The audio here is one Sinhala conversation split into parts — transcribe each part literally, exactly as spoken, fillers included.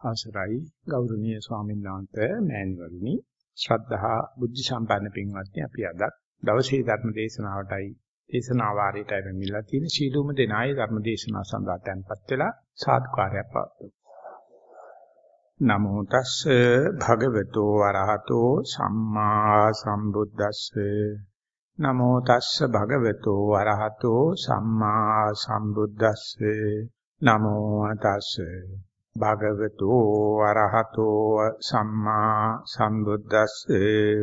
අවසරයි ගෞරවනීය ස්වාමීන් වහන්සේ මෑණිවරුනි ශ්‍රද්ධා බුද්ධ සම්පන්න පින්වත්නි අපි අද දවසේ ධර්ම දේශනාවටයි දේශනා වාරයටයි මෙමිලා තියෙන සීලුම දෙනායි ධර්ම දේශනාව සඳහා tempත් වෙලා සාදුකාරයක් පවතුමු. නමෝ තස්සේ භගවතෝ වරහතෝ සම්මා සම්බුද්දස්සේ නමෝ තස්සේ භගවතෝ වරහතෝ සම්මා සම්බුද්දස්සේ නමෝ තස්සේ භගවතු අරහතෝ සම්මා සම්බුද්දස්සේ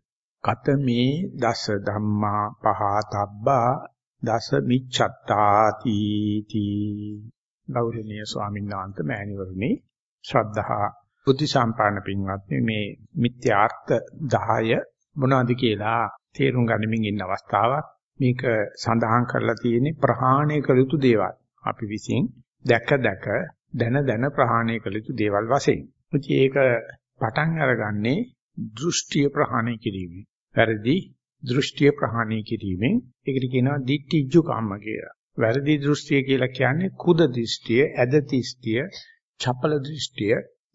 කතමේ දස ධම්මා පහතබ්බා දස මිච්ඡත්තාති තී ගෞරවනීය ස්වාමීන් වහන්සේ මෑණිවරුනි ශ්‍රද්ධා බුද්ධ සම්පන්න පින්වත්නි මේ මිත්‍යාර්ථ දහය මොනවද කියලා තේරුම් ගනිමින් ඉන්න අවස්ථාවක් මේක සඳහන් කරලා තියෙන්නේ ප්‍රහාණය කළ යුතු දේවල් අපි විසින් දැක දැක දැන දැන ප්‍රහාණය කළ යුතු දේවල් වශයෙන්. ඉතින් ඒක පටන් අරගන්නේ දෘෂ්ටිය ප්‍රහාණය කිරීමෙන්. වැරදි දෘෂ්ටිය ප්‍රහාණය කිරීමෙන්. ඒකට කියනවා දිට්ඨිජ්ජු කම්ම කියලා. වැරදි දෘෂ්ටිය කියලා කියන්නේ කුද දෘෂ්ටිය, ඇද දෘෂ්ටිය, චපල දෘෂ්ටිය,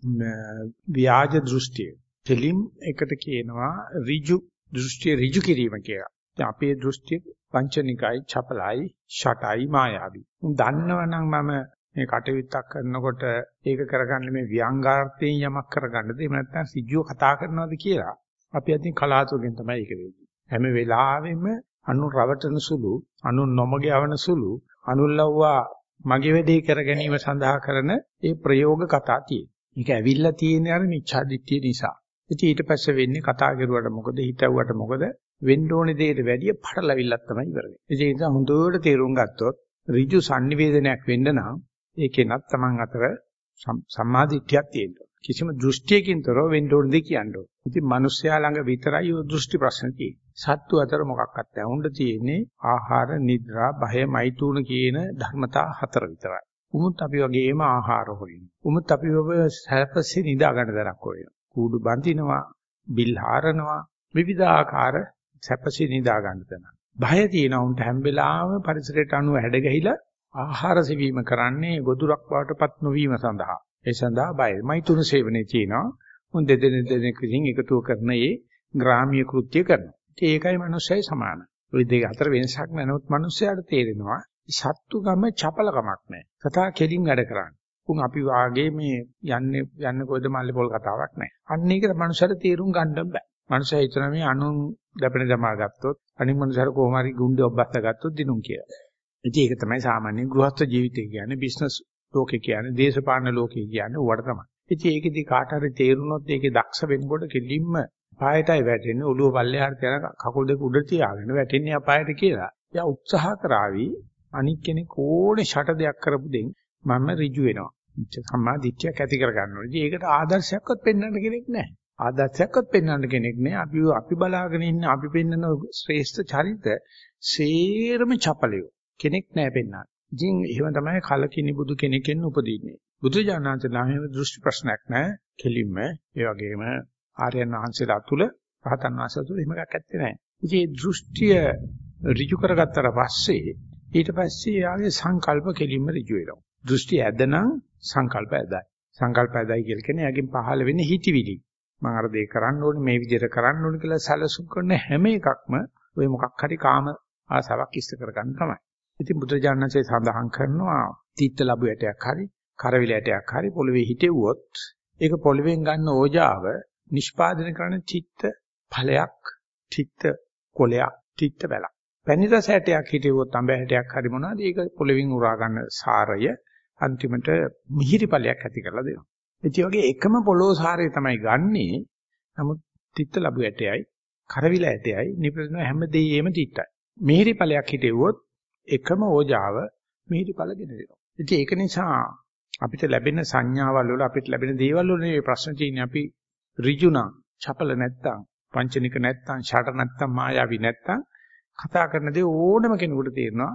ව්‍යාජ දෘෂ්ටිය. දෙලින් එකට කියනවා ඍජු දෘෂ්ටිය ඍජු කිරීම කියලා. දැන් අපේ දෘෂ්ටිය වංචනිකයි, චපලයි, ෂටයි, මායාවී. උන් දන්නවනම් මම මේ කටයුත්තක් කරනකොට ඒක කරගන්න මේ ව්‍යංගාර්ථයෙන් යමක් කරගන්නද එහෙම නැත්නම් සිජුව කතා කරනවද කියලා අපි අදින් කලාතුරකින් තමයි ඒක වෙන්නේ. හැම වෙලාවෙම අනු රවටන සුළු, අනු නොමග යවන සුළු, අනුල්ලව්වා මගේ වැඩේ කර ගැනීම සඳහා කරන ඒ ප්‍රයෝග කතා තියෙනවා. මේක ඇවිල්ලා තියෙන අර මිච්ඡා දිට්ඨිය නිසා. ඉතින් ඊට පස්සේ වෙන්නේ කතා කරුවට මොකද, හිතුවට මොකද, වෙන්න ඕනේ දෙයට වැඩිය පටලවිල්ලක් තමයි ඉවරනේ. ඒ නිසා හොඳට තේරුම් ගත්තොත් ඍජු sannivedanayak වෙන්න නම් ඒකේනත් Taman අතර සම්මාදිට්ඨියක් තියෙනවා. කිසිම දෘෂ්ටියකින් තොරව වෙන්න ඕන දෙයක් කියනවා. ඉතින් මිනිස්යා ළඟ විතරයි ඔය දෘෂ්ටි ප්‍රශ්න තියෙන්නේ. සත්තු අතර මොකක්වත් නැහැ. උණ්ඩ තියෙන්නේ ආහාර, නිද්‍රා, භය, මෛතුන කියන ධර්මතා හතර විතරයි. උමුත් අපි වගේම ආහාර හොයනවා. උමුත් අපි ඔබ සැපසේ නිදා ගන්න දරක් හොයනවා. කූඩු බඳිනවා, බිල් හාරනවා, විවිධාකාර සැපසේ නිදා ගන්න දරන. භය තියෙන උන්ට හැම වෙලාවෙම පරිසරයට අනුව හැඩ ගැහිලා ආහාර සෙවීම කරන්නේ ගොදුරක් වඩටපත් නොවීම සඳහා. ඒ සඳහා බයයි. මෛතුන සේවනයේ තියෙනවා. උන් දෙදෙනෙ දෙනෙක් විසින් එකතු කරන ඒ ග්‍රාමීය කෘත්‍ය කරනවා. ඒකයි මිනිස්සයි සමාන. ওই දෙක අතර වෙනසක් නැහැ. නමුත් මිනිස්සයාට තේරෙනවා සත්තු ගම චපලකමක් නැහැ. කතා කෙලින් වැඩ කරන්නේ. උන් අපි වාගේ මේ යන්නේ යන්නේ කොයිද මල්ලේ පොල් කතාවක් නැහැ. අන්න ඒකට මිනිස්සට තේරුම් ගන්න බෑ. මිනිස්සයා හිතන මේ අනුන් දැපෙන ජමා ගත්තොත් අනිත් මිනිස්සර කොහොම හරි ගුණ්ඩේ ඔබ්බස්ස ගත්තොත් දිනුම් කියලා. ඉතින් ඒක තමයි සාමාන්‍ය ගෘහස්ත ජීවිතය කියන්නේ, බිස්නස් ලෝකේ කියන්නේ, දේශපාලන ලෝකේ කියන්නේ උවට තමයි. ඉතින් ඒකෙදි කාට හරි තේරුනොත් ඒකේ දක්ෂ වෙනකොට කෙලින්ම පායටයි වැටෙන්නේ, ඔළුව පල්ලෙහාට තියන කකුල් දෙක උඩ තියාගෙන වැටෙන්නේ අපායට කියලා. එයා උත්සාහ කරાવી අනික් කෙනෙක් ඕනේ ෂට දෙයක් කරපු දෙයින් මම ඍජු වෙනවා. සම්මා දිට්ඨියක් ඇති කර ගන්න ඕනේ. ඉතින් ඒකට ආදර්ශයක්වත් පෙන්වන්න කෙනෙක් නැහැ. ආදර්ශයක්වත් පෙන්වන්න කෙනෙක් නැහැ. අපි අපි බලාගෙන ඉන්න අපි පෙන්වන ශ්‍රේෂ්ඨ චරිත සේරම චපලියෝ. කෙනෙක් නැහැ පෙන්නන්න. ඉතින් එහෙම තමයි කලකිනි බුදු කෙනෙක්ෙන් උපදින්නේ. බුදු ජානනාථලා එහෙම දෘෂ්ටි ප්‍රශ්නයක් නැහැ. කෙලින්ම ඒ වගේම ආර්යයන් වහන්සේලා තුල රහතන් වහන්සේලා තුල එහෙම එකක් ඇත්තේ නැහැ. ඉතින් මේ දෘෂ්ටිය ඍජු කරගත්තට පස්සේ ඊට පස්සේ යාගේ සංකල්ප කෙලින්ම ඍජු වෙනවා. දෘෂ්ටි ඇදනම් සංකල්ප ඇදයි. සංකල්ප ඇදයි කියලා කියන්නේ යාගෙන් පහළ වෙන්නේ හිතවිලි. මම අර දෙය කරන්න ඕනේ මේ විදිහට කරන්න ඕනේ කියලා සැලසුම් කරන හැම එකක්ම ඔය මොකක් හරි කාම ආසාවක් ඉස්ස කරගන්න තමයි. ඉතින් බුදුරජාණන්සේ සඳහන් කරනවා තීත්ත ලැබු ඇටයක් හරි කරවිල ඇටයක් හරි පොළවේ හිටෙව්වොත් ඒක පොළවෙන් ගන්න ඕජාව නිෂ්පාදනය කරන චිත්ත ඵලයක්, චිත්ත කොලයක්, චිත්ත බැලක්. පැණි රස ඇටයක් හිටෙව්වොත් අඹ ඇටයක් හරි මොනවාද ඒක පොළවෙන් උරා ගන්න සාරය අන්තිමට මිහිරි ඵලයක් ඇති කරලා දෙනවා. ඒ වගේ එකම පොළොව සාරය තමයි ගන්නෙ. නමුත් තීත්ත ලැබු ඇටයයි කරවිල ඇටයයි නිපදන හැම දෙයේම තීත්තයි. මිහිරි ඵලයක් හිටෙව්වොත් එකම ඕජාව මිහිරි ඵල ගෙන දෙනවා. ඉතින් ඒක නිසා අපිට ලැබෙන සංඥාවල් වල අපිට ලැබෙන දේවල් වල මේ ප්‍රශ්න තියෙන්නේ අපි ඍජු නම්, චපල නැත්තම්, පංචනික නැත්තම්, ෂට නැත්තම්, මායාවි නැත්තම් කතා කරන දේ ඕනම කෙනෙකුට තේරෙනවා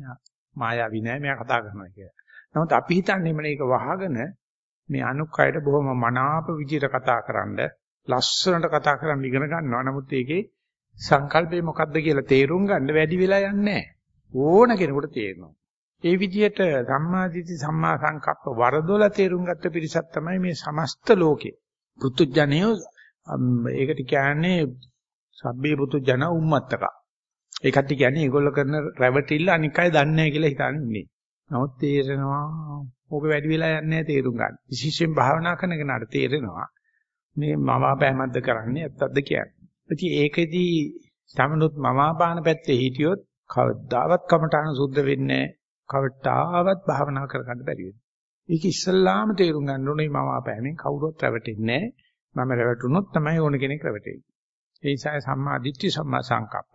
මායාවි නෑ මෙයා කතා කරනවා කියලා. නමුත් අපි හිතන්නේ මේක වහගෙන මේ අනුක්කයට බොහොම මනාප විදිහට කතා කරන්න, ලස්සනට කතා කරන්න ඉගෙන ගන්නවා. නමුත් ඒකේ සංකල්පය මොකක්ද කියලා තේරුම් ගන්න වැඩි වෙලා යන්නේ නෑ. ඕන කෙනෙකුට තේරෙනවා. ඒ විදිහට සම්මාදිට්ඨි සම්මා සංකප්ප වරදොල තේරුම් ගත්ත පිරිසක් තමයි මේ සමස්ත ලෝකේ. පුතුජණයෝ ඒකට කියන්නේ සබ්බේ පුතුජන උම්මත්තක. ඒකට කියන්නේ ඒගොල්ලෝ කරන රැවටිල්ල අනික් අය දන්නේ නැහැ කියලා හිතාන ඉන්නේ. නමුත් තේරෙනවා ඕක වැඩි වෙලා යන්නේ නැහැ තේරුම් ගන්න. විශේෂයෙන් භාවනා කරන කෙනාට තේරෙනවා මේ මවාපෑමක්ද කරන්නේ ඇත්තක්ද කියන්නේ. ඉතින් ඒකෙදී තමනුත් මවාපාන පැත්තේ හිටියොත් කවදාවත් කමඨාන සුද්ධ වෙන්නේ නැහැ. කවදාවත් භාවනා කරගන්න බැරි වෙනවා. ඒක ඉස්සල්ලාම තේරුම් ගන්න ඕනේ මවාපෑමෙන් කවුරුත් රැවටෙන්නේ නැහැ. මම රැවටුනොත් තමයි ඕන කෙනෙක් රැවටෙන්නේ. ඒ නිසා සම්මා දිට්ඨි සම්මා සංකප්ප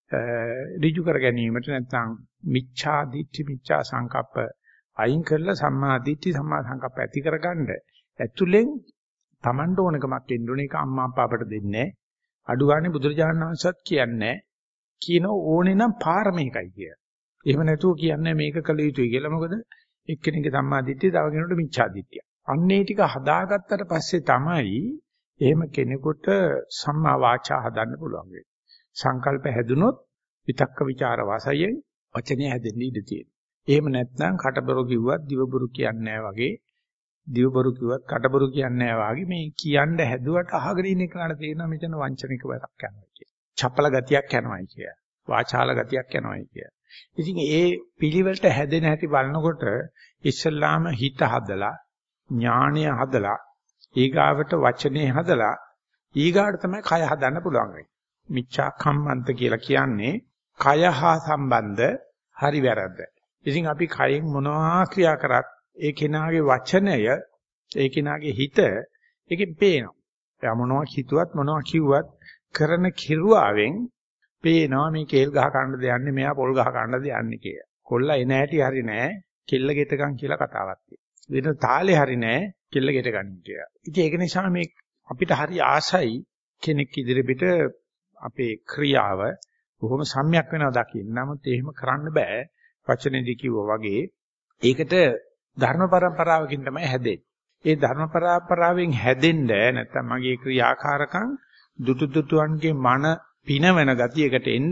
ඍජු කර ගැනීමට නැත්නම් මිච්ඡා දිට්ඨි මිච්ඡා සංකප්ප අයින් කරලා සම්මා දිට්ඨි සම්මා සංකප්ප ඇති කරගන්න ඇතුලෙන් Tamanට ඕනකමක් එන්න ඕනේ. ඒක අම්මා අප්පා අපට දෙන්නේ නැහැ. අඩු ගානේ බුදුරජාණන් වහන්සේත් කියන්නේ කියන ඕනේ නම් පාර මේකයි කිය. එහෙම නැතුව කියන්නේ මේක කළ යුතුයි කියලා. මොකද එක්කෙනෙක්ගේ සම්මා දිට්ඨිය තව කෙනෙකුට මිච්ඡා දිට්ඨිය. අන්නේ ටික හදාගත්තට පස්සේ තමයි එහෙම කෙනෙකුට සම්මා වාචා හදන්න පුළුවන් වෙන්නේ. සංකල්ප හැදුනොත් විතක්ක ਵਿਚාර වාසයෙන් වචනේ හැදෙන්න ඉඩ තියෙනවා. එහෙම නැත්නම් කටබරු කිව්වත් දිවබරු කියන්නේ නැහැ වගේ, දිවබරු කිව්වත් කටබරු කියන්නේ නැහැ වගේ මේ කියන්න හැදුවට අහගෙන ඉන්න කෙනාට තේරෙනවා මෙතන වංචනික වැඩක් යනවා කියලා. චපල ගතියක් යනවායි කියලා. වාචාල ගතියක් යනවායි කියලා. ඉතින් ඒ පිළිවෙලට හැදෙන හැටි බලනකොට ඉස්සල්ලාම හිත හදලා, ඥාණය හදලා, ඊගාවට වචනේ හදලා, ඊගාට තමයි කය හදන්න පුළුවන් වෙන්නේ. මිච්ඡා කම්මන්ත කියලා කියන්නේ කය හා සම්බන්ධ හරි වැරද්ද. ඉතින් අපි කයෙන් මොනවා ක්‍රියා කරත් ඒ කෙනාගේ වචනය, ඒ කෙනාගේ හිත ඒකෙන් පේනවා. එයා මොනවා හිතුවත් මොනවා කිව්වත් කරන කිරුවාවෙන් පේනවා මේ කේල් ගහ ගන්නද යන්නේ, මෙයා පොල් ගහ ගන්නද යන්නේ කියලා. කොල්ල එන හැටි හරි නෑ, කෙල්ල ගෙටකම් කියලා කතාවක් තියෙනවා. වෙන තාලේ හරි නෑ, කෙල්ල ගෙට ගන්න කියලා. ඉතින් ඒක නිසා මේ අපිට හරි ආසයි කෙනෙක් ඉදිරියට අපේ ක්‍රියාව බොහොම සම්‍යක් වෙනවා දකින්න. නමුත් එහෙම කරන්න බෑ. වචනේදී කිව්වා වගේ ඒකට ධර්ම પરම්පරාවකින් තමයි හැදෙන්නේ. ඒ ධර්ම પરම්පරාවෙන් හැදෙන්න නැත්නම් මගේ ක්‍රියාකාරකම් දුටු දුටුවන්ගේ මන පිනවන ගතියකට එන්න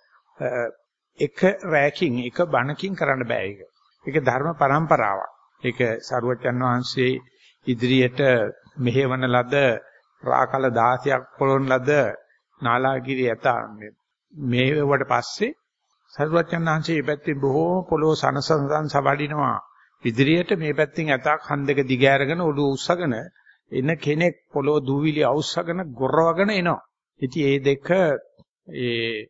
එක රැකින් එක බණකින් කරන්න බෑ ඒක. ඒක ධර්ම પરම්පරාවක්. ඒක සරුවචන් වහන්සේ ඉදිරියට මෙහෙවන ලද රාකල දහසක් පොළොන් ලද නාලාගිරි යත මේවට පස්සේ සරුවචන් වහන්සේ මේ පැත්තේ බොහෝ පොළොව සනසන සවඩිනවා. ඉදිරියට මේ පැත්තෙන් යතක් හන්දක දිග ඇරගෙන ඔළුව උස්සගෙන එන කෙනෙක් පොළොව දූවිලි අවුස්සගෙන ගොරවගෙන එනවා. ඉතින් මේ දෙක ඒ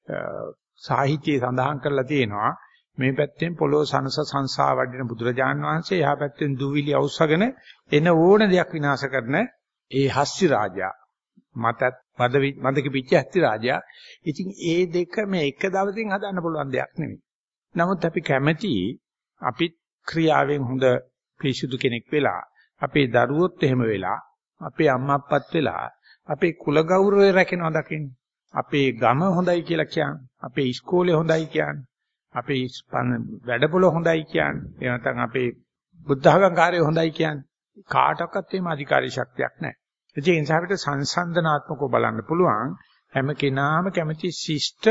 සාහිත්‍යයේ සඳහන් කරලා තියෙනවා. මේ පැත්තෙන් පොළොව සනස සංසා වඩින බුදුරජාන් වහන්සේ, එහා පැත්තෙන් දූවිලි අවුස්සගෙන එන ඕන දෙයක් විනාශ කරන ඒ හස්ති රාජා. මතත් මද මදක පිච්ච හස්ති රාජා. ඉතින් ඒ දෙක මේ එක දවසින් හදන්න පුළුවන් දෙයක් නෙමෙයි. නමුත් අපි කැමැති අපි ක්‍රියාවෙන් හොඳ පිරිසුදු කෙනෙක් වෙලා, අපේ දරුවොත් එහෙම වෙලා, අපේ අම්මා අප්පත් වෙලා, අපේ කුල ගෞරවය රැකෙනවා දකින්න. අපේ ගම හොඳයි කියලා කියන්නේ, අපේ ඉස්කෝලේ හොඳයි කියන්නේ, අපේ වැඩපොළ හොඳයි කියන්නේ, එහෙම නැත්නම් අපේ බුද්ධඝම් කාර්යය හොඳයි කියන්නේ. කාටවත් එහෙම අධිකාරී ශක්තියක් නැහැ. ඒ නිසා අපිට සංසන්දනාත්මකව බලන්න පුළුවන්. හැම කෙනාම කැමති ශිෂ්ට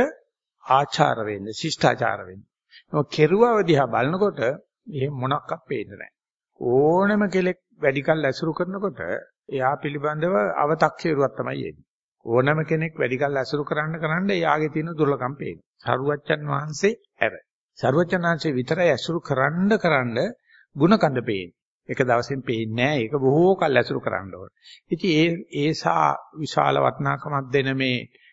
ආචාර වෙන්න, ශිෂ්ටාචාර වෙන්න. ඔය කෙරුවව දිහා බලනකොට එහෙම මොනක්වත් පේන්නේ නැහැ. ඕනම කෙනෙක් වැඩි කල් ඇසුරු කරනකොට එයා පිළිබඳව අව탁සේරුවක් තමයි එන්නේ. ඕනම කෙනෙක් වැඩි කල් ඇසුරු කරන්න කරන්න එයාගේ තියෙන දුර්ලභම් පේනවා. සරුවච්චන් වහන්සේ හැර. සරුවච්චන් වහන්සේ විතරයි ඇසුරු කරන්න කරන්න ಗುಣකඳ පේන්නේ. එක දවසෙන් පේන්නේ නැහැ. ඒක බොහෝ කල් ඇසුරු කරන්න ඕන. ඉතින් ඒ ඒසා විශාල වටිනාකමක් දෙන මේ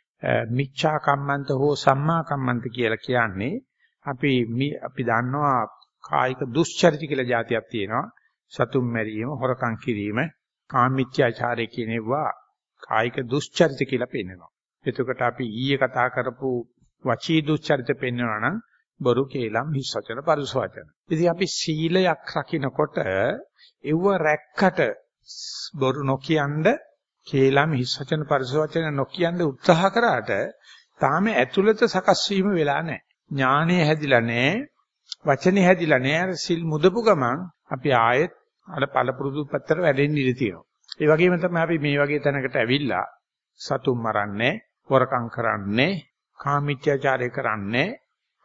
මිච්ඡා කම්මන්ත හෝ සම්මා කම්මන්ත කියලා කියන්නේ අපි අපි දන්නවා කායික දුස්චරිත කියලා જાතියක් තියෙනවා. සතුම් මැරීම, හොරකම් කිරීම, කාමීත්‍යාචාරය කියනවා කායික දුස්චරිත කියලා පෙන්නනවා. එතකොට අපි ඊයේ කතා කරපු වචී දුස්චරිත පෙන්නනවා නම් බොරු කේලම් හිස් වචන පරුස වචන. ඉතින් අපි සීලයක් රකින්නකොට ඒව රැක්කට බොරු නොකියනද කේලම් හිස් වචන පරුස වචන නොකියනද උත්සාහ කරාට තාම ඇතුළත සකස් වීම වෙලා නැහැ. ඥානය හැදිලා නැහැ. වචනේ හැදිලා නැහැ. සිල් මුදපු ගමන් අපි ආයෙත් අර පළපුරුදු පැත්තට වැඩෙන්න ඉඩ තියෙනවා. ඒ වගේම තමයි අපි මේ වගේ තැනකට ඇවිල්ලා සතුම් මරන්නේ, හොරකම් කරන්නේ, කාමීත්‍යාචාරය කරන්නේ,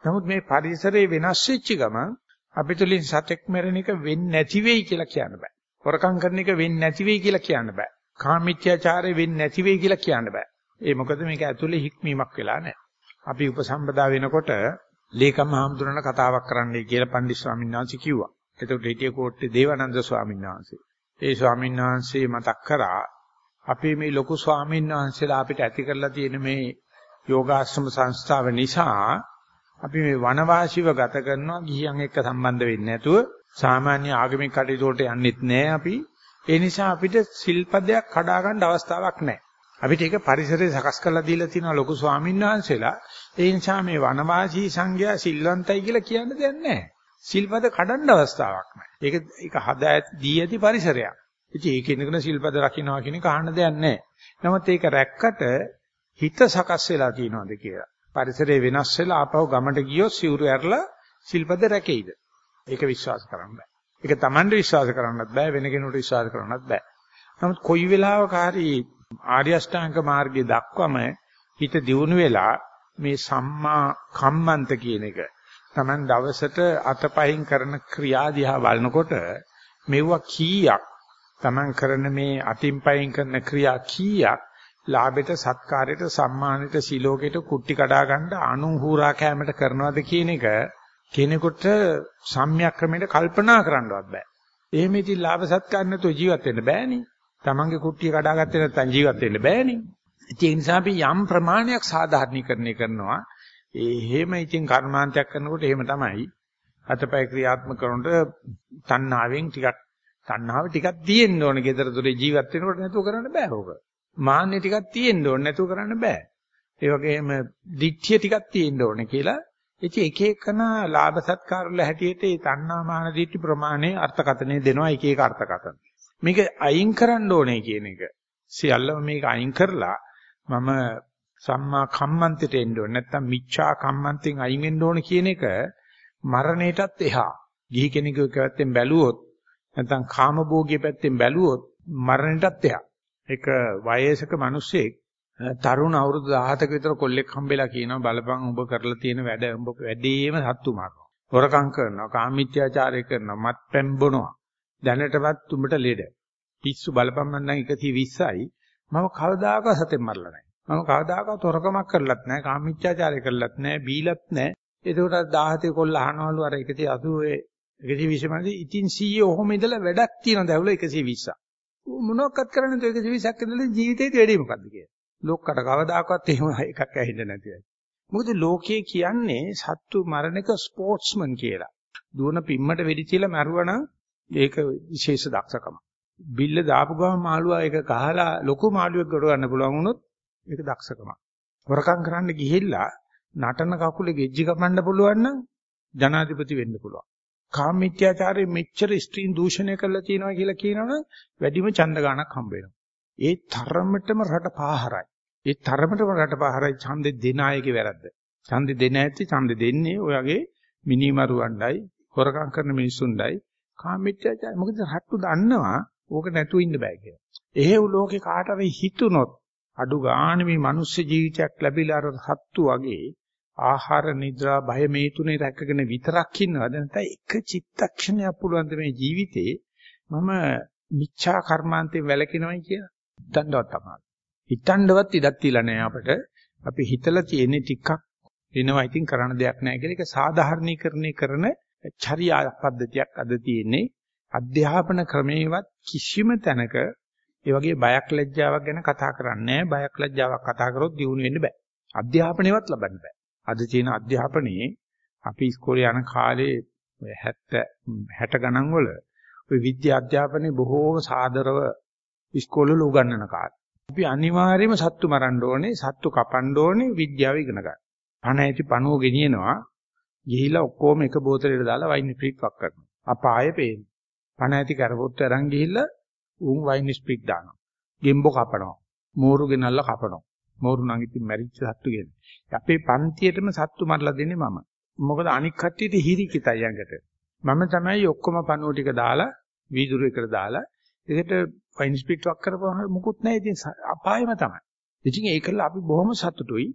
නමුත් මේ පරිසරයේ වෙනස් වෙච්ච ගමන් අපිටලින් සතෙක් මැරෙන එක වෙන්නේ නැති වෙයි කියලා කියන්න බෑ. හොරකම් කරන එක වෙන්නේ නැති වෙයි කියලා කියන්න බෑ. කාමීත්‍යාචාරය වෙන්නේ නැති වෙයි කියලා කියන්න බෑ. ඒ මොකද මේක ඇතුලේ හික්මීමක් වෙලා නැහැ. අපි උපසම්පදා වෙනකොට ලේකම් හාමුදුරන කතාවක් කරන්නයි කියලා පණ්ඩිත ස්වාමීන් වහන්සේ කිව්වා. එතකොට හිටිය කෝට්ටේ දේවානන්ද ස්වාමීන් වහන්සේ. ඒ ස්වාමීන් වහන්සේ මතක් කරා අපි මේ ලොකු ස්වාමීන් වහන්සේලා අපිට ඇති කරලා තියෙන මේ යෝගාශ්‍රම සංස්ථාව නිසා අපි මේ වනවාසීව ගත කරනවා ගිහියන් එක්ක සම්බන්ධ වෙන්නේ නැතුව සාමාන්‍ය ආගමික කටයුතු වලට යන්නෙත් නැහැ අපි. ඒ නිසා අපිට සිල්පදයක් කඩා ගන්න අවස්ථාවක් නැහැ. අපිට ඒක පරිසරය සකස් කරලා දීලා තියෙනවා ලොකු ස්වාමීන් වහන්සේලා. ඒ නිසා මේ වනවාසී සංඝයා සිල්වන්තයි කියලා කියන්න දෙයක් නැහැ. සිල්පද කඩන්න අවස්ථාවක් නැහැ. ඒක ඒක හදා දී ඇති පරිසරයක්. ඉතින් ඒක ඉන්නකන සිල්පද රකින්නවා කියන එක අහන්න දෙයක් නැහැ. නමුත් ඒක රැක්කට හිත සකස් වෙලා තියෙනවද කියලා. පරිසරය වෙනස් වෙලා ආපහු ගමට ගියොත් සිවුරු ඇරලා සිල්පද රැකෙයිද? ඒක විශ්වාස කරන්න බෑ. ඒක Tamande විශ්වාස කරන්නත් බෑ වෙන කෙනෙකුට විශ්වාස කරන්නත් බෑ. නමුත් කොයි වෙලාවක හරි ආර්ය අෂ්ටාංග මාර්ගයේ දක්වම හිත දියුණු වෙලා මේ සම්මා කම්මන්ත කියන එක Taman දවසට අතපහින් කරන ක්‍රියා දිහා බලනකොට මෙවුවා කීයක් Taman කරන මේ අතින් පහින් කරන ක්‍රියා කීයක් ලාභයට සත්කාරයට සම්මානයට සිලෝකයට කුට්ටි කඩා ගන්න අනුහුරා කැමයට කරනවද කියන එක කෙනෙකුට සම්‍යක් ක්‍රමයට කල්පනා කරන්නවත් බෑ. එහෙම ඉතින් ලාභ සත්කාර නැතුව ජීවත් වෙන්න බෑනේ. තමන්ගේ කුට්ටිය කඩාගත්තේ නැත්නම් ජීවත් වෙන්න බෑනේ. ඒ නිසා අපි යම් ප්‍රමාණයක් සාධාරණීකරණය කරනවා. ඒ එහෙම ඉතින් කර්මාන්තයක් කරනකොට එහෙම තමයි. අතපය ක්‍රියාත්මක කරනකොට තණ්හාවෙන් ටිකක් තණ්හාව ටිකක් තියෙන්න ඕනේ. gedara dore ජීවත් වෙනකොට නැතුව කරන්න බෑ ඕක. මාන්නේ ටිකක් තියෙන්න ඕනේ නැතුව කරන්න බෑ. ඒ වගේම දිච්ඡිය ටිකක් තියෙන්න ඕනේ කියලා. ඉතින් එක එකන ලාභ සත්කාර වල හැටියට මේ තණ්හා මාන දිච්ඡි ප්‍රමාණය අර්ථකථනය දෙනවා එක එක අර්ථකථන. මේක අයින් කරන්න ඕනේ කියන එක. සියල්ලම මේක අයින් කරලා මම සම්මා කම්මන්තයට එන්න ඕනේ. නැත්තම් මිච්ඡා කම්මන්තෙන් අයින් වෙන්න ඕනේ කියන එක මරණයටත් එහා. ගිහි කෙනෙකුගේ පැත්තෙන් බැලුවොත් නැත්තම් කාමභෝගී පැත්තෙන් බැලුවොත් මරණයටත් එහා. ඒක වයසක මිනිස්සෙක් තරුණ අවුරුදු දහසක විතර කොල්ලෙක් හම්බෙලා කියනවා බලපං ඔබ කරලා තියෙන වැඩ ඔබ වැඩේම සත්තු මාරනවා. හොරකම් කරනවා, කාමීත්‍යාචාරය කරනවා, මත්පැන් බොනවා. දැනටවත් උඹට ලෙඩ. පිස්සු බලපං මන් නම් එකසිය විස්සයි. මම කවදාකවත් සතෙන් මරලා නැහැ. මම කවදාකවත් හොරකමක් කරලත් නැහැ, කාමීත්‍යාචාරය කරලත් නැහැ, බීලත් නැහැ. ඒකට දහසක කොල්ල අහනවලු අර එකසිය අසූ එකසිය විස්ස මන්දි ඉතින් සීයේ ඔහොම ඉඳලා වැඩක් තියනද ඇවුල එකසිය විස්ස. මොනවක්වත් කරන්නේ නැතුව එකසිය විස්සක් ඉඳලා ජීවිතේට වැඩි මොකද්ද කියලා. ලෝකකට කවදාකවත් එහෙම එකක් ඇහිඳ නැතිවයි. මොකද ලෝකයේ කියන්නේ සත්තු මරණ එක ස්පෝර්ට්ස්මන් කියලා. දුවන පිම්මට වෙඩි තියලා මරුවනම් ඒක විශේෂ දක්ෂකම. බිල්ල දාපු ගමන් මාළුවා ඒක කහලා ලොකු මාළුවෙක් ගොඩ ගන්න පුළුවන් වුණොත් ඒක දක්ෂකම. වරකම් කරන්න ගිහිල්ලා නටන කකුලේ ගෙජ්ජි කපන්න පුළුවන් නම් ජනාධිපති වෙන්න පුළුවන්. කාමීත්‍යාචාරයේ මෙච්චර ස්ත්‍රීන් දූෂණය කරලා තියෙනවා කියලා කියනවනම් වැඩිම ඡන්ද ගාණක් හම්බ වෙනවා. ඒ තරමටම රට පාහරයි. ඒ තරමටම රට පාහරයි ඡන්දේ දෙන අයගේ වැරද්ද. ඡන්දේ දෙන ඇත්තේ ඡන්දේ දෙන්නේ ඔයගේ මිනිමරුවණ්ඩයි හොරකම් කරන මිනිස්සුන්ඩයි කාමීත්‍යාචාරය. මොකද රට්ටු දන්නවා ඕක නැතුව ඉන්න බෑ කියලා. එහෙව් ලෝකේ කාට හරි හිතුනොත් අඩු ගානේ මේ මිනිස් ජීවිතයක් ලැබිලා අර සත්තු වගේ ආහාර නිද්‍රා භය මේ තුනේ රැකගෙන විතරක් ඉන්නවද නැත්නම් එක චිත්තක්ෂණයක් පුළුවන් මේ ජීවිතේ මම මිච්ඡා කර්මාන්තයෙන් වැළකිනවයි කියලා හිතන්නවත් තමයි. හිතන්නවත් ඉඩක් තියලා නැහැ අපිට. අපි හිතලා තියෙන්නේ ටිකක් වෙනවා ඉතින් කරන්න දෙයක් නැහැ කියලා. ඒක සාධාරණීකරණය කරන චර්යා පද්ධතියක් අද තියෙන්නේ. අධ්‍යාපන ක්‍රමේවත් කිසිම තැනක ඒ වගේ බයක් ලැජ්ජාවක් ගැන කතා කරන්නේ නැහැ. බයක් ලැජ්ජාවක් කතා කරොත් දියුණු වෙන්න බෑ. අධ්‍යාපනයවත් ලබන්න බෑ. අද තියෙන අධ්‍යාපනයේ අපි ඉස්කෝලේ යන කාලේ හැත්තෑ හැට ගණන් වල ඔය විද්‍යා අධ්‍යාපනයේ බොහෝම සාදරව ඉස්කෝලවල උගන්වන කාලේ. අපි අනිවාර්යයෙන්ම සත්තු මරන්න ඕනේ, සත්තු කපන්න ඕනේ, විද්‍යාව ඉගෙන ගන්න. පණ ඇති පණුව ගෙනියනවා. ගිහිලා ඔක්කොම එක බෝතලෙට දාලා වයින් ස්ප්‍රිට් වක් කරනවා. අපායේ පේන්නේ. පණ ඇති කරපොත් අරන් ගිහිල්ලා උන් වයින් ස්ප්‍රිට් දානවා. ගෙම්බෝ කපනවා. මෝරු ගෙනල්ලා කපනවා. මෝරු නම් ඉතින් මැරිච්ච සත්තු කියන්නේ. අපේ පන්තියේටම සත්තු මරලා දෙන්නේ මම. මොකද අනික් කට්ටියට හිරිකිතයි යඟට. මම තමයි ඔක්කොම පණුව ටික දාලා වීදුරු එකට දාලා ඒකට වයින් ස්ප්‍රිට් වක් කරපුවම මුකුත් නැහැ. ඉතින් අපායෙම තමයි. ඉතින් ඒකල අපි බොහොම සතුටුයි.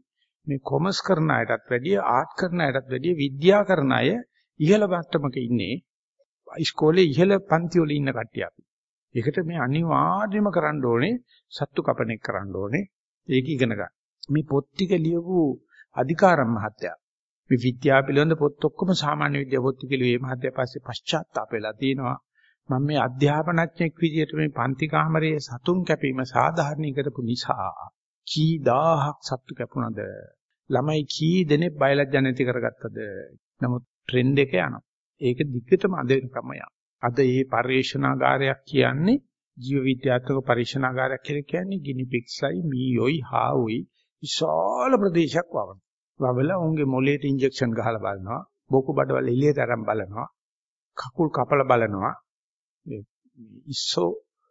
මේ කොමර්ස් කරන අයටත් වැඩිය ආර්ට් කරන අයටත් වැඩිය විද්‍යා කරන අය ඉහළ මට්ටමක ඉන්නේ. ඉස්කෝලේ ඉහළ පන්ති වල ඉන්න කට්ටිය අපි. ඒකට මේ අනිවාර්යයෙන්ම කරන්න ඕනේ සත්තු කපන එක කරන්න ඕනේ. ඒක ඉගෙන ගන්න. මේ පොත් ටික ලියපු අධිකාරම් මහත්තයා මේ විද්‍යාව පිළිබඳ පොත් ඔක්කොම සාමාන්‍ය විද්‍යාව පොත් ටික ලියුවේ මහත්තයා පස්සේ පශ්චාත්තාප වෙලා තිනවා. මම මේ අධ්‍යාපනඥයෙක් විදියට මේ පන්ති කාමරයේ සතුන් කැපීම සාධාරණී කරපු නිසා කී දහහක් සත්තු කැපුණාද? ළමයි කී දෙනෙක් බයලජ්ජා නැති කරගත්තද? නමුත් ට්‍රෙන්ඩ් එක යනවා. ඒක දිග්ගටම අද වෙනකම් යනවා. අද මේ පරිශනාගාරයක් කියන්නේ ජීව විද්‍යාත්මක පරිශනාගාරයක් කියලා කියන්නේ ගිනි පික්ස්ලයි මීයොයි හාවුයි විශාල ප්‍රදේශයක් වවන. වවලා උන්ගේ මොලේට ඉන්ජෙක්ෂන් ගහලා බලනවා. බොකු බඩවල එළියට අරන් බලනවා. කකුල් කපලා බලනවා. මේ ඉස්සෝ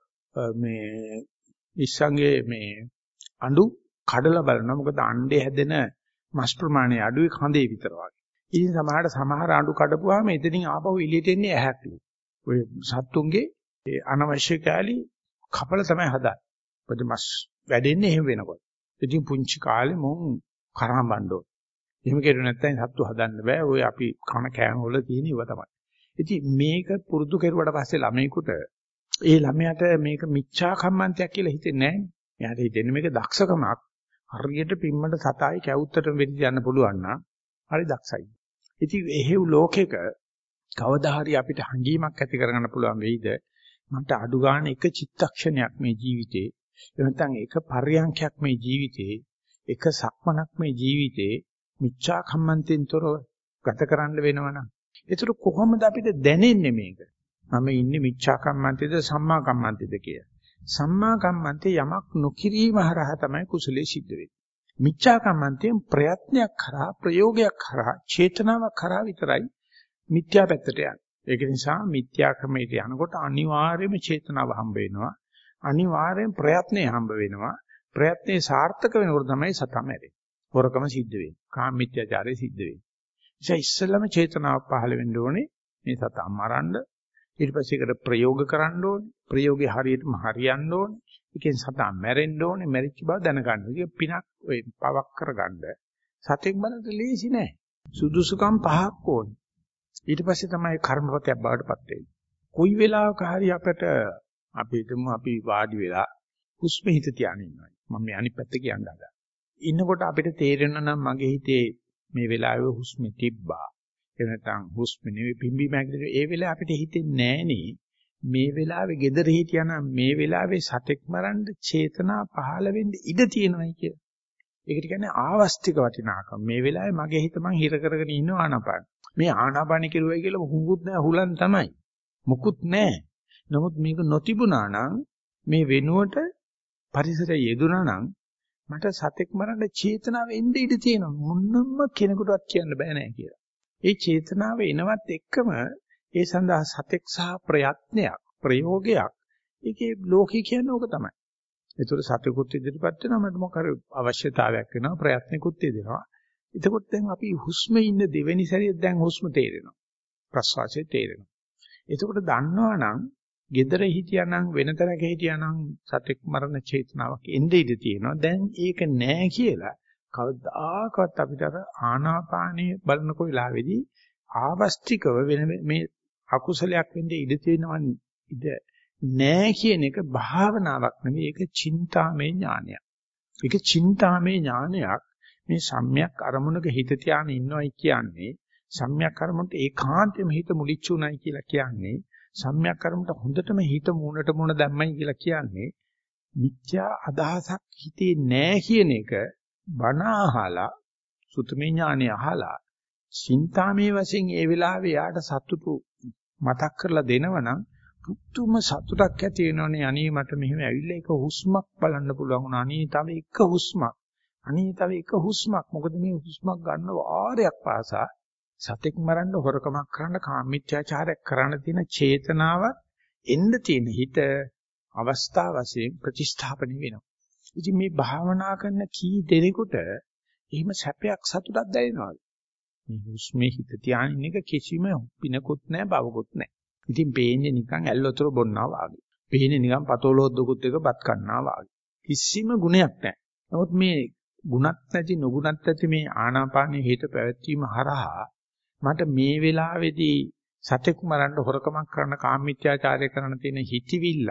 මේ ඉස්සංගේ මේ අඬු කඩලා බලනවා. මොකද අණ්ඩේ හැදෙන මස් ප්‍රමාණය අඩුයි කඳේ විතර වගේ. ඉතින් සමහරට සමහර අඬු කඩපුවාම එතනින් ආපහු එළියට එන්නේ ඇහැක්ලු. ඔය සත්තුන්ගේ ඒ අනවශ්‍ය කැලි කපල තමයි හදාන්නේ. මොකද මස් වැඩෙන්නේ එහෙම වෙනකොට. ඉතින් පුංචි කාලේ මොන් කරහඹන්න ඕන. එහෙම කෙරුවේ නැත්නම් සත්තු හදන්න බෑ. ඔය අපි කන කෑම වල තියෙන ඉව තමයි. ඉතින් මේක පුරුදු කෙරුවට පස්සේ ළමයිකට ඒ ළමයාට මේක මිච්ඡා කම්මන්තයක් කියලා හිතෙන්නේ නැහැ. එයාට හිතෙන්නේ මේක දක්ෂකමක්. හරියට පිම්මට සතායි කැවුත්තට වෙඩි යන්න පුළුවන් නම් හරි දක්ෂයි. ඉතින් එහෙව් ලෝකෙක කවදා හරි අපිට හංගීමක් ඇති කරගන්න පුළුවන් වෙයිද? මන්ට අඩු ගන්න එක චිත්තක්ෂණයක් මේ ජීවිතේ, එහෙම නැත්නම් එක පර්යංකයක් මේ ජීවිතේ, එක සක්මනක් මේ ජීවිතේ මිච්ඡා කම්මන්තෙන් තොරව ගත කරන්න වෙනවනම් ඒතර කොහොමද අපිට දැනෙන්නේ මේක? මම ඉන්නේ මිච්ඡා කම්මන්තේද සම්මා කම්මන්තේද කියලා. සම්මා කම්මන්තේ යමක් නොකිරීම හරහා තමයි කුසලයේ සිද්ධ වෙන්නේ. මිච්ඡා කම්මන්තයෙන් ප්‍රයත්නයක් කරා ප්‍රයෝගයක් කරා චේතනාවක් කරා විතරයි මිත්‍යා පැත්තට යන්නේ. ඒක නිසා මිත්‍යා ක්‍රමයට යනකොට අනිවාර්යයෙන්ම චේතනාව හම්බ වෙනවා. අනිවාර්යෙන් ප්‍රයත්නය හම්බ වෙනවා. ප්‍රයත්නේ සාර්ථක වෙනකොට තමයි සතම ඇරෙන්නේ. හොරකම සිද්ධ වෙන්නේ. කාම මිත්‍යාචාරය සිද්ධ වෙන්නේ. ඒ ඉස්සෙල්ලම චේතනාව පහළ වෙන්න ඕනේ. මේ සතම මරන්න. ඊට පස්සේ ඒකට ප්‍රයෝග කරන්න ඕනේ. ප්‍රයෝගේ හරියටම හරියන්න ඕනේ. ඒකෙන් සතා මැරෙන්න ඕනේ. මැරිච්ච බව දැනගන්න. ඒක පිනක් ඔය පවක් කරගන්න. සතෙක් බලන්න ලේසි නෑ. සුදුසුකම් පහක් ඕනේ. ඊට පස්සේ තමයි කර්මපතයක් බවට පත් වෙන්නේ. කොයි වෙලාවක හරි අපට අපි හිතමු අපි වාඩි වෙලා හුස්ම හිත තියාගෙන ඉන්නවා. මම මේ අනිත් පැත්ත කියන්න හදා. ඉන්නකොට අපිට තේරෙනවා නම් මගේ හිතේ මේ වෙලාවේ හුස්ම තිබ්බා. එහෙම නැත්නම් හුස්ම නෙවෙයි පිම්බි මැගිලි. ඒ වෙලාවේ අපිට හිතෙන්නේ නෑනේ මේ වෙලාවේ gedara හිටියානම් මේ වෙලාවේ සතෙක් මරන්න චේතනා පහළ වෙන්න ඉඩ තියෙනවයි කියලා. ඒකට කියන්නේ ආවස්තික වටිනාකම. මේ වෙලාවේ මගේ හිත මං හිර කරගෙන ඉන්නවා ආනාපාන. මේ ආනාපාන කෙරුවයි කියලා හුඟුත් නෑ හුලන් තමයි. මුකුත් නෑ. නමුත් මේක නොතිබුණා නම් මේ වෙනුවට පරිසරය යෙදුණා නම් මට සතෙක් මරන්න චේතනාව එන්න ඉඩ තියෙනවා. මොන්නම්ම කෙනෙකුටවත් කියන්න බෑ නෑ කියලා. ඒ චේතනාව එනවත් එක්කම ඒ සඳහා සතෙක් සහ ප්‍රයත්නයක් ප්‍රයෝගයක් ඒකේ ලෝකී කියන්නේ ඕක තමයි. ඒතර සතෙකුත් ඉදිරිපත් වෙනවා මට මොකක් හරි අවශ්‍යතාවයක් වෙනවා ප්‍රයත්නිකුත් දෙනවා. එතකොට දැන් අපි හුස්මේ ඉන්න දෙවෙනි සැරේ දැන් හුස්ම තේරෙනවා. ප්‍රශ්වාසය තේරෙනවා. එතකොට දන්නවනම් gedara හිටියානම් වෙන තැනක හිටියානම් සතෙක් මරණ චේතනාවක් එන්නේ ඉඳ තියෙනවා. දැන් ඒක නෑ කියලා කවදාකවත් අපිට අර ආනාපානීය බලනකො වෙලාවේදී ආවස්තිකව වෙන මේ අකුසලයක් වෙන්නේ ඉඳ තියෙනවා ඉඳ නෑ කියන එක භාවනාවක් නෙවෙයි ඒක චින්තාමය ඥානයක්. ඒක චින්තාමය ඥානයක් මේ සම්‍යක් අරමුණක හිත තියාගෙන ඉන්නවයි කියන්නේ සම්‍යක් අරමුණට ඒකාන්තයෙන්ම හිත මුලිච්චුණයි කියලා කියන්නේ සම්‍යක් අරමුණට හොඳටම හිත මූණට මූණ දැම්මයි කියලා කියන්නේ මිත්‍යා අදහසක් හිතේ නෑ කියන එක බණ අහලා සුතමේ ඥානෙ අහලා චින්තාමේ වශයෙන් ඒ වෙලාවේ යාට සතුටු මතක් කරලා දෙනවනම් පුදුම සතුටක් ඇති වෙනවනේ. අනේ මට මෙහෙම ඇවිල්ලා එක හුස්මක් බලන්න පුළුවන් වුණා. අනේ තව එක හුස්මක්. අනේ තව එක හුස්මක්. මොකද මේ හුස්මක් ගන්න වාරයක් පාසා සතෙක් මරන්න හොරකමක් කරන්න කාමීත්‍යාචාරයක් කරන්න තියෙන චේතනාව එන්න තියෙන හිත අවස්ථා වශයෙන් ප්‍රතිස්ථාපන වෙනවා. ඉතින් මේ භාවනා කරන කී දෙනෙකුට එහෙම සැපයක් සතුටක් දැනෙනවද? මේ හුස්මේ හිත තියාගෙන ඉන්න එක කිසිම පිනකුත් නැහැ බවකුත් නැහැ. ඉතින් පේන්නේ නිකන් ඇල්ලතර බොන්නා වාගේ. පේන්නේ නිකන් පතෝලොද්දකුත් එක බත් කන්නා වාගේ. කිසිම ගුණයක් නැහැ. නමුත් මේ ගුණත් නැති නුගුණත් නැති මේ ආනාපානයේ හිත පැවැත්වීම හරහා මට මේ වෙලාවේදී සතෙක් මරන්න හොරකමක් කරන කාමීත්‍යාචාරය කරන තියෙන හිතවිල්ල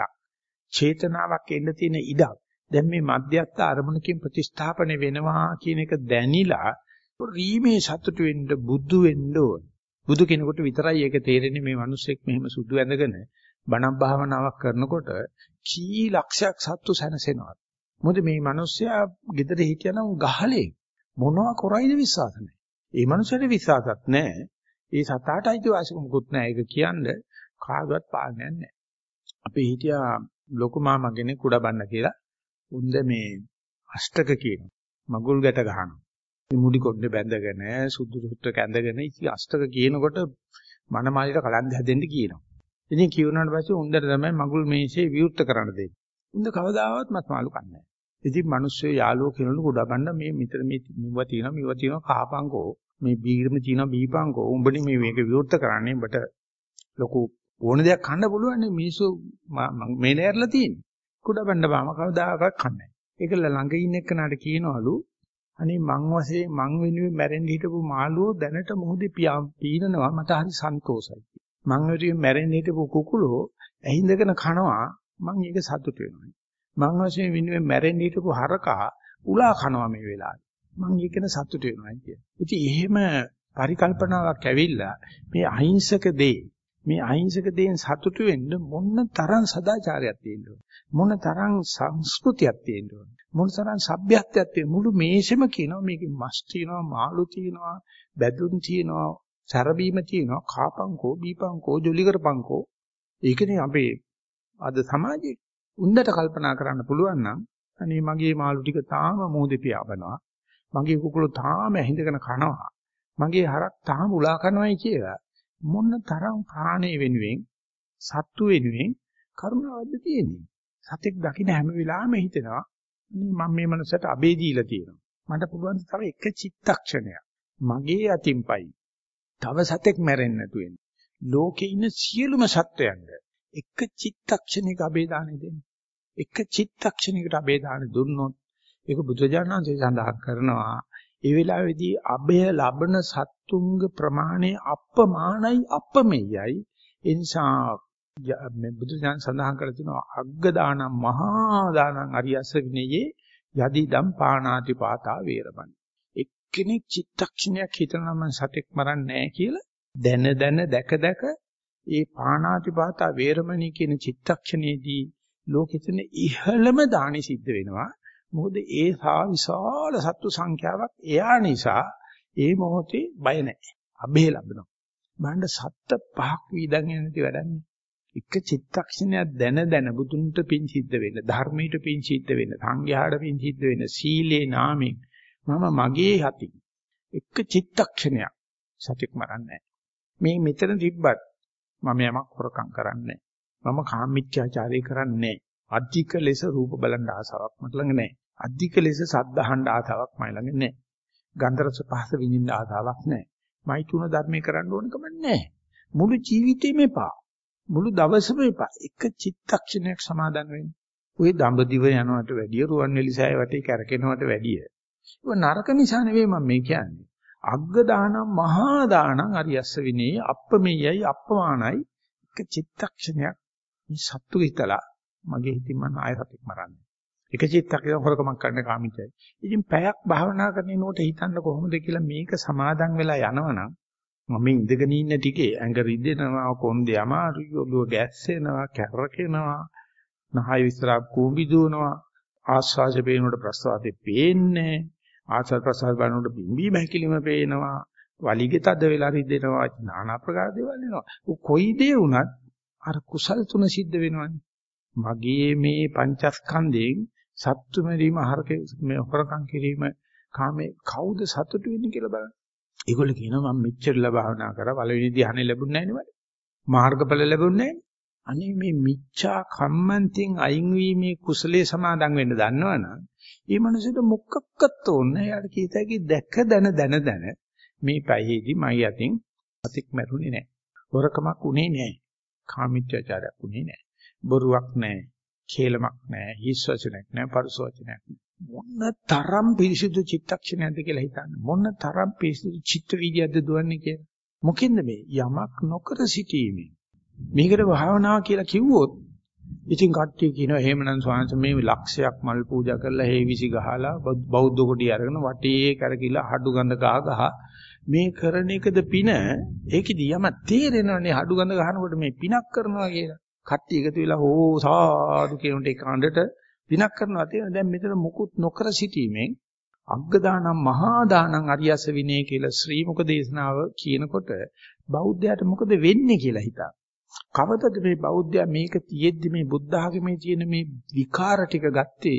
චේතනාවක් එන්න තියෙන ඉඩක් දැන් මේ මධ්‍යස්ථ අරමුණකින් ප්‍රතිස්ථාපන වෙනවා කියන එක දැනිලා රීමේ සතුට වෙන්න බුදු වෙන්න ඕන. බුදු කෙනෙකුට විතරයි ඒක තේරෙන්නේ මේ මිනිස්සෙක් මෙහෙම සුදු ඇඳගෙන බණක් භාවනාවක් කරනකොට කී ලක්ෂයක් සත්තු සැනසෙනවා. මොකද මේ මිනිස්සයා ගෙදර හිටියනම් ගහලේ මොනවා කරයිද විශ්වාස නැහැ. ඒ මිනිස්සුන්ට විශ්වාසත් නැහැ. ඒ සතාට අයිතිවාසිකමකුත් නැහැ. ඒක කියන්නේ කාගවත් පාලනයක් නැහැ. අපි හිටියා ලොකු මාමා කෙනෙක් කුඩ බන්න කියලා. උන්ද මේ අෂ්ටක කියනවා. මගුල් ගැට ගහනවා. මේ මුඩි කොණ්ඩේ බැඳගෙන සුදු සුත්‍රක ඇඳගෙන ඉති අෂ්ටක කියනකොට මනමාලිට කලන්ද හැදෙන්න කියනවා. ඉතින් කියුණාට පස්සේ උන්දර තමයි මගුල් මේෂේ විවෘත කරන්න දෙන්නේ. උන්ද කවදාවත් මත් මාළු කන්නේ නැහැ. ඉතින් මිනිස්සු යාළුවෝ කියනලු කුඩ බන්න මේ මෙතන මේ මෙව තියෙනවා මෙව තියෙනවා කහපංකෝ මේ බීරම තියෙනවා බීපංකෝ උඹනේ මේ මේක විවෘත කරන්නේ උඹට ලොකු ඕන දෙයක් කන්න පුළුවන් නේ මිනිස්සු මේ නෑරලා තියෙන්නේ. කුඩ බන්න බාම කවදාකවත් කන්නේ නැහැ. ඒකල ළඟ ඉන්න එක්කනට කියනවලු අනේ මං වශයෙන් මං වෙනුවෙන් මැරෙන්න හිටපු මාළුවෝ දැනට මොහොතේ පීනනවා මට හරි සන්තෝෂයි. මං වෙනුවෙන් මැරෙන්න හිටපු කුකුලෝ ඇහිඳගෙන කනවා මං ඒක සතුට වෙනවා. මං වශයෙන් වෙනුවෙන් මැරෙන්න හිටපු හරකා උලා කනවා මේ වෙලාවේ. මං ඒකන සතුට වෙනවා කිය. ඉතින් එහෙම පරිකල්පනාවක් ඇවිල්ලා මේ අහිංසක දේ මේ අහිංසක දේෙන් සතුට වෙන්න මොන තරම් සදාචාරයක් තියෙනවද? මොන තරම් සංස්කෘතියක් තියෙනවද? මොන තරම් සભ્યත්වයක් තියෙනවද? මුළු මේසෙම කියනවා මේකේ මස් තියෙනවා, මාළු තියෙනවා, බැදුන් තියෙනවා, සරබීම තියෙනවා, කාපංකෝ, බීපංකෝ, ජොලි කරපංකෝ. ඒකනේ අපේ අද සමාජයේ උන්දට කල්පනා කරන්න පුළුවන් නම් අනේ මගේ මාළු ටික තාම මොහොතේ පියාඹනවා. මගේ කුකුළු තාම ඇහිඳගෙන කනවා. මගේ හරක් තාම උලා කනවායි කියලා. මොන තරම් ප්‍රාණේ වෙනුවෙන් සත්තු වෙනුවෙන් කරුණාවක්ද තියෙන්නේ. සතෙක් දකින්න හැම වෙලාවෙම හිතෙනවා මම මේ මනසට අබේ දීලා තියෙනවා. මට පුළුවන් තව එක චිත්තක්ෂණයක් මගේ අතින්පයි තව සතෙක් මැරෙන්න නැතු වෙන්න. ලෝකේ ඉන්න සියලුම සත්වයන්ට එක චිත්තක්ෂණයක අබේ දානෙ දෙන්න. එක චිත්තක්ෂණයකට අබේ දානෙ දුන්නොත් ඒක බුදුජානනාංශය සඳහන් කරනවා. ඒ වෙලාවේදී අබය ලබන සත්තුංග ප්‍රමාණය අප්‍රමාණයි අපමෙයයි. ඒ නිසා මේ බුදුජානක සඳහන් කර තිනවා අග්ග දානං මහා දානං අරියස්ස විනයේ යදිදම් පාණාති පාතා වේරමණී. එක්කෙනෙක් චිත්තක්ෂණයක් හිතනවා මම සතෙක් මරන්නේ නැහැ කියලා දැන දැන දැක දැක ඒ පාණාති පාතා වේරමණී කියන චිත්තක්ෂණයේදී ලෝකෙතන ඉහළම දානි සිද්ධ වෙනවා. මොකද ඒ සා විශාල සත්තු සංඛ්‍යාවක් එයා නිසා ඒ මොහොතේ බය නැහැ. අබේ ලැබෙනවා. බණ්ඩ සත්ත පහක් වීදන් යන නැති වැඩන්නේ. එක චිත්තක්ෂණයක් දැන දැන බුදුන්ට පිං සිද්ධ වෙන්න, ධර්මයට පිං සිද්ධ වෙන්න, සංඝයාට පිං සිද්ධ වෙන්න, සීලේ නාමයෙන් මම මගේ යති. එක චිත්තක්ෂණයක් සත්‍යක් මරන්නේ මේ මෙතන තිබ්බත් මම යමක් හොරකම් කරන්නේ මම කාමීත්‍යාචාරය කරන්නේ අධික ලෙස රූප බලන්න ආසාවක් මට ළඟ නැහැ. අධික ලෙස සද්ද අහන්න ආසාවක් මයි ළඟ නැහැ. ගන්ධ රස පහස විඳින්න ආසාවක් නැහැ. මයි තුන ධර්මේ කරන්න ඕනකම නැහැ. මුළු ජීවිතේම එපා. මුළු දවසම එපා. එක චිත්තක්ෂණයක් සමාදන් වෙන්න. ওই දඹදිව යනවට වැඩිය රුවන්වැලි සෑය වටේ කැරකෙනවට වැඩිය. ඒක නරක නිසා නෙවෙයි මම මේ කියන්නේ. අග්ග දානං මහා දානං අරියස්ස විනේ අප්පමෙයයි අප්පමානයි. එක චිත්තක්ෂණයක් මේ සත්තු හිතලා මගේ හිතින් මම ආයෙ සතෙක් මරන්නේ. එක චිත්තක්ෂණයක් හොරකමක් කරන්න කාමීචයි. ඉතින් පැයක් භාවනා කරනකොට හිතන්න කොහොමද කියලා මේක සමාදන් වෙලා යනවනම් මම ඉඳගෙන ඉන්න ටිකේ ඇඟ රිදෙනවා, කොන්දේ අමාරුයි, ඔළුව ගැස්සෙනවා, කැරකෙනවා, නහය විස්තරා කුඹි දුවනවා, ආස්වාද පේනකොට ප්‍රසවාසයේ පේන්නේ, ආස්වාද ප්‍රසවාස බලනකොට බිම්බි බහැකිලිම පේනවා, වලිගෙ තද වෙලා රිදෙනවා, নানা ප්‍රකාර දේවල් එනවා. කොයි දේ වුණත් අර කුසල් තුන සිද්ධ වෙනවනේ. මගේ මේ පංචස්කන්ධයෙන් සත්තු මෙරීම හරකේ මේ හොරකම් කිරීම කාමේ කවුද සතුටු වෙන්නේ කියලා බලන්න. ඒගොල්ලෝ කියනවා මම මෙච්චරලා භාවනා කරා පළවෙනි ධ්‍යානෙ ලැබුණ නැහැ නේ මට. මාර්ගඵල ලැබුණේ නැහැ. අනේ මේ මිච්ඡා කම්මන්තෙන් අයින් වීමේ කුසලයේ සමාදන් වෙන්න දන්නවනම් මේ මනසට මොකක්වත් ඕනේ. යාට කීතයි දැක දන දන දන මේ පැයේදී මයි අතින් අතික් මැරුණේ නැහැ. හොරකමක් උනේ නැහැ. කාමීත්‍යචාරයක් උනේ නැහැ. බොරුවක් නැහැ. කේලමක් නැහැ. හිස් වචනයක් නැහැ. පරුස වචනයක් නැහැ. මොන තරම් පිරිසිදු චිත්තක්ෂණයක්ද කියලා හිතන්න. මොන තරම් පිරිසිදු චිත්ත වීදියක්ද දුවන්නේ කියලා. මොකෙන්ද මේ යමක් නොකර සිටීමේ. මේකට භාවනාව කියලා කිව්වොත් ඉතින් කට්ටිය කියනවා එහෙමනම් ස්වාමීන් මේ ලක්ෂයක් මල් පූජා කරලා හේවිසි ගහලා බෞද්ධ කොටි අරගෙන වටේ කරකිලා හඩු ගඳ ගහ ගහ මේ කරන එකද පින. ඒකෙදි යම තේරෙනවනේ හඩු ගඳ ගහනකොට මේ පිනක් කරනවා කියලා. කට්ටිය එකතු වෙලා හෝ සාදු කියනට ඒ කාණ්ඩට පිනක් කරනවා තියෙන. දැන් මෙතන මුකුත් නොකර සිටීමෙන් අග්ග දානම් මහා දානම් අරියස විනය කියලා ශ්‍රී මුක දේශනාව කියනකොට බෞද්ධයාට මොකද වෙන්නේ කියලා හිතා. කවදද මේ බෞද්ධයා මේක තියෙද්දි මේ බුද්ධ ආගමේ තියෙන මේ විකාර ටික ගත්තේ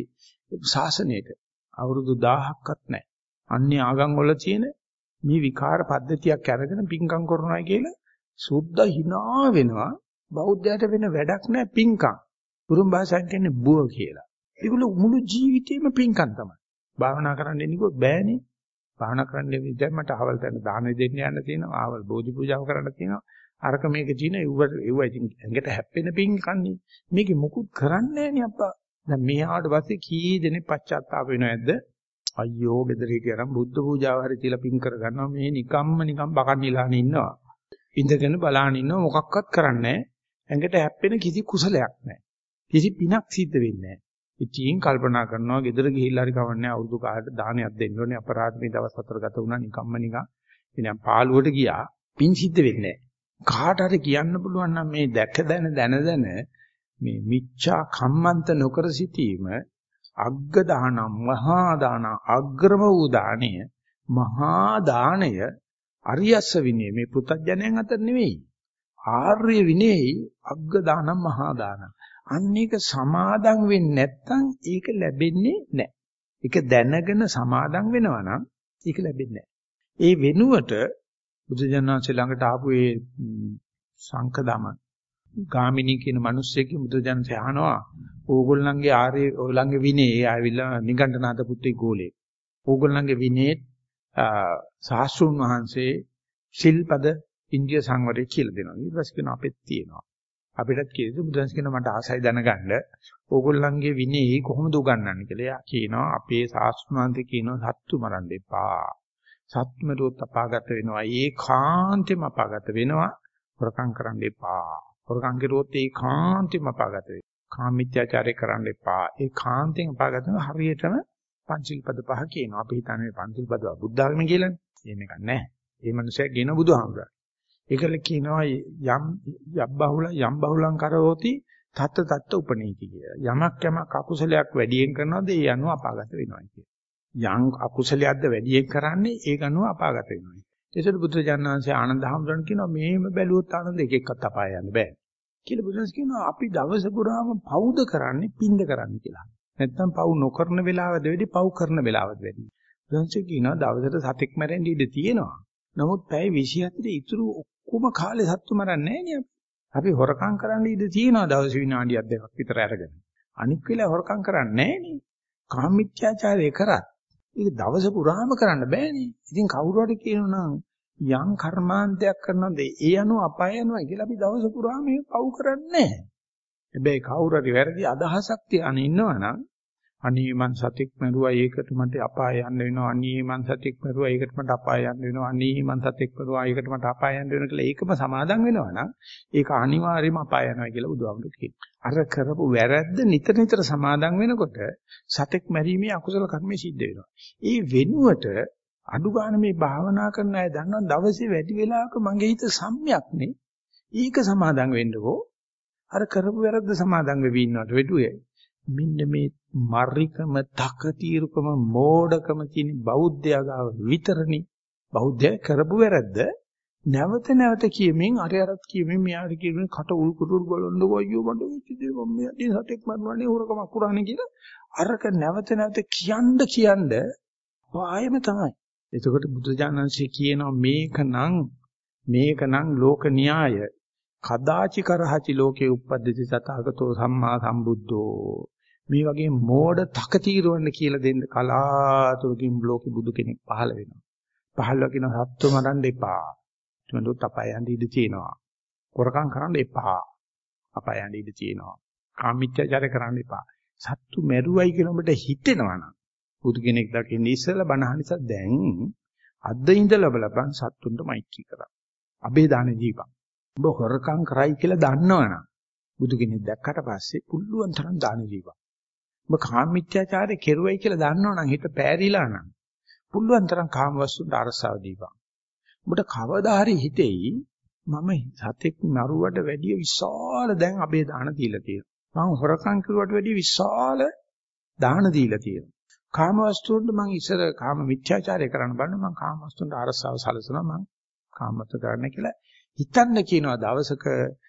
ශාසනයට අවුරුදු දහයක්වත් නැහැ. අන්නේ ආගම් වල තියෙන මේ විකාර පද්ධතියක් අරගෙන පිංකම් කරනවා කියලා සුද්ධ hina වෙනවා. බෞද්ධයාට වෙන වැඩක් නැහැ පිංකම්. පුරුම් භාෂාවෙන් කියන්නේ බුව කියලා. ඒගොල්ලෝ මුළු ජීවිතේම පිංකම් තමයි. භාවනා කරන්න එන්නකො බෑනේ. භාවනා කරන්න ඉතින් මට අවල් තැන දාන දෙන්න යන්න තියෙනවා. ආවල් බෝධි පූජාව කරන්න තියෙනවා. අරක මේක තියෙන ඒව ඒව ඉතින් ඇඟට හැප්පෙන පිංකන්නේ. මේකේ මුකුත් කරන්නේ නෑනේ අප්පා. දැන් මෙහාට පස්සේ කී දෙනෙක් පශ්චාත්තාප වෙනව ඇද්ද? අයියෝ ගෙදර හිටියනම් බුද්ධ පූජාව හරි තියලා පිං කර ගන්නවා. මේ නිකම්ම නිකම් බකන්නිලානේ ඉන්නවා. ඉඳගෙන බලාන ඉන්නවා මොකක්වත් කරන්නේ නෑ. ඇඟට හැප්පෙන කිසි කුසලයක් නෑ. කිසි පිනක් සිද්ධ වෙන්නේ නෑ. ඉතින් කල්පනා කරනවා ගෙදර ගිහිල්ලා හරි කවන්නේ අවුරුදු කාලෙට දානයක් දෙන්න ඕනේ. අපරාධ මේ දවස් හතර ගත වුණා නිකම්ම නිකන්. ඉතින් පාළුවට ගියා පින් සිද්ධ වෙන්නේ නෑ. කාට හරි කියන්න පුළුවන් නම් මේ දැක දැන දැන දැන මේ මිච්ඡා කම්මන්ත නොකර සිටීම අග්ග දානම් මහා දාන අග්‍රම වූ දාණය මහා දාණය අරියස්ස විනය මේ පුතඥයන් අතර නෙවෙයි ආර්ය විනයයි අග්ග දානම් මහා දාන අන්න ඒක සමාදන් වෙන්නේ නැත්නම් ඒක ලැබෙන්නේ නැහැ. ඒක දැනගෙන සමාදන් වෙනවා නම් ඒක ලැබෙන්නේ නැහැ. ඒ වෙනුවට බුදුජානනාංශ ළඟට ආපු ඒ සංකදම ගාමිණී කියන මිනිස්සෙක්ගේ බුදුජානනාංශ අහනවා ඕගොල්ලන්ගේ ආර්ය ඕගොල්ලන්ගේ විනේ ආවිලා නිගණ්ඨනාත පුත්‍රේ ගෝලේ. ඕගොල්ලන්ගේ විනේ සාස්ෘන් වහන්සේ ශිල්පද ඉන්දිය සංවරය කියලා දෙනවා. ඊට පස්සේ කියන අපෙත් තියෙනවා. අපිටත් කියේද බුදුන්ස් කියන මට ආසයි දැනගන්න ඕගොල්ලන්ගේ විනේ කොහොමද උගන්වන්නේ කියලා. එයා කියනවා අපේ සාස්ෘණාන්තේ කියනවා සත්තු මරන්න එපා. සත්මරුවත් අපාගත වෙනවා. ඒකාන්තෙම අපාගත වෙනවා. හොරකම් කරන්න එපා. හොරකම් කරුවොත් ඒකාන්තෙම අපාගත වෙනවා. කාමීත්‍යාචාරය කරන්න එපා. ඒකාන්තෙන් අපාගත වෙනවා. හරියටම පංචිල් පද පහ කියනවා. අපි හිතන්නේ පංචිල් පද බුද්ධ ආගමේ කියලානේ. එහෙම එකක් නැහැ. ඒ මනුස්සයා කියන බුදුහාමුදුරුවෝ. ඒකල කියනවා යම් යබ්බහුල යම් බහුලං කරෝති තත්ත තත්ත උපනීති කියලා. යමක් යමක් අකුසලයක් වැඩියෙන් කරනවාද ඒ අනුව අපාගත වෙනවා කියලා. යම් අකුසලයක්ද වැඩියෙන් කරන්නේ ඒක අනුව අපාගත වෙනවා. ඒසට බුදුරජාණන් වහන්සේ ආනන්ද හැමදාම කියනවා මෙහෙම බැලුවොත් ආනන්ද එක එකක්වත් අපාය යන්න බෑ. කියලා බුදුන්ස් කියනවා අපි දවස පුරාම පවුද කරන්නේ පින්ද කරන්නේ කියලා. නැත්තම් පවු නොකරන වෙලාවද වැඩි පවු කරන වෙලාවද වැඩි. බුදුන්ස් කියනවා දවසට සතෙක් මැරෙන්න ඉඩ තියෙනවා. නමුත් පැය විසිහතර ඉතුරු ඔක්කොම කාලේ සත්තු මරන්නේ නැහැ නේ. අපි හොරකම් කරන්න ඉඩ තියෙනවා දවස් විනාඩියක් දෙකක් විතර අරගෙන. අනික් වෙලාව හොරකම් කරන්නේ නැහැ නේ. කාමීත්‍යාචාරය කරත් ඒක දවස පුරාම කරන්න බෑනේ. ඉතින් කවුරු හරි කියනනම් යම් කර්මාන්තයක් කරනද ඒ අනුව අපාය යනවා කියලා අපි දවස පුරාම මේක පව් කරන්නේ නැහැ. හැබැයි කවුරු හරි වැරදි අදහසක් තියාගෙන ඉන්නවනම් අනේ මං සතෙක් මරුවා ඒකට මට අපාය යන්න වෙනවා. අනේ මං සතෙක් මරුවා ඒකට මට අපාය යන්න වෙනවා. අනේ මං සතෙක් මරුවා ඒකට මට අපාය යන්න වෙනවා කියලා ඒකම සමාදන් වෙනවනම් ඒක අනිවාර්යයෙන්ම අපාය යනවා කියලා බුදුහාමුදුරුවෝ කියනවා. අර කරපු වැරද්ද නිතර නිතර සමාදන් වෙනකොට සතෙක් මැරීමේ අකුසල කර්මය සිද්ධ වෙනවා. ඒ වෙනුවට අඩු ගන්න මේ භාවනා කරන අය දන්නවා දවසේ වැඩි වෙලාවක මගේ හිත සම්්‍යක්නේ. ඒක සමාදන් වෙන්නකෝ. අර කරපු වැරද්ද සමාදන් වෙවි ඉන්නවට වෙටුවේ. මෙන්න මේ මරිකම, තකතිරුකම, මෝඩකම තියෙන බෞද්ධයා ගාව විතරනේ. බෞද්ධයා කරපු වැරද්ද නැවත නැවත කියමින් අර අරත් කියමින් මෙයාට කියමින් කට උල් කුටුල් ගලොන්දෝ අයියෝ මට වෙච්ච දේ මම මෙයාදී සතෙක් මරනවානේ හොරකමක් කරානේ කියලා අරක නැවත නැවත කියන්න කියන්න පායම තමයි. එතකොට බුදුජානන්සේ කියනවා මේකනම් මේකනම් ලෝක න්‍යාය කදාචි කරහචි ලෝකේ උප්පද්දති තථාගතෝ සම්මා සම්බුද්ධෝ. මේ වගේ මෝඩ තකතිරවන්න කියලා දෙන්න කලාතුරකින් ලෝකෙ බුදු කෙනෙක් පහළ වෙනවා. පහළ වෙන සත්තු මරන්න එපා. තුනොත් අපාය යන්න ඉඩ තියෙනවා. කොරකම් කරන්න එපා. අපාය යන්න ඉඩ තියෙනවා. කාමීත්‍යචාර කරන්න එපා. සත්තු මැරුවයි කියන ඔබට හිතෙනවා නම් බුදු කෙනෙක් දකින්න ඉස්සෙල්ලා බණ අහන නිසා දැන් අද ඉඳලා බලපන් සත්තුන්ට මෛත්‍රී කරා. අබේ දාන ජීවම්. ඔබ හොරකම් කරයි කියලා දන්නවනම් බුදු කෙනෙක් දැක්කට පස්සේ පුළුවන් තරම් දාන ජීවම්. ඔබ කාමීත්‍යාචාරය කෙරුවයි කියලා දන්නවනම් හිත පෑරිලා නම් පුළුවන් තරම් කාම වස්තුන්ට අරසාව දීපන්. ඔබට කවදා හරි හිතෙයි මම සතෙක් මරුවට වැඩිය විශාල දැන් අබේ දාන දීලා තියෙනවා. මම හොරකම් කරුවට වැඩිය විශාල දාන දීලා තියෙනවා. කාම වස්තුන්ට මම ඉස්සර කාම මිත්‍යාචාරය කරන්න බන්න මම කාම වස්තුන්ට අරසාව සලසනවා මම කාමත කරන්න කියලා හිතන්න කියනවා දවසක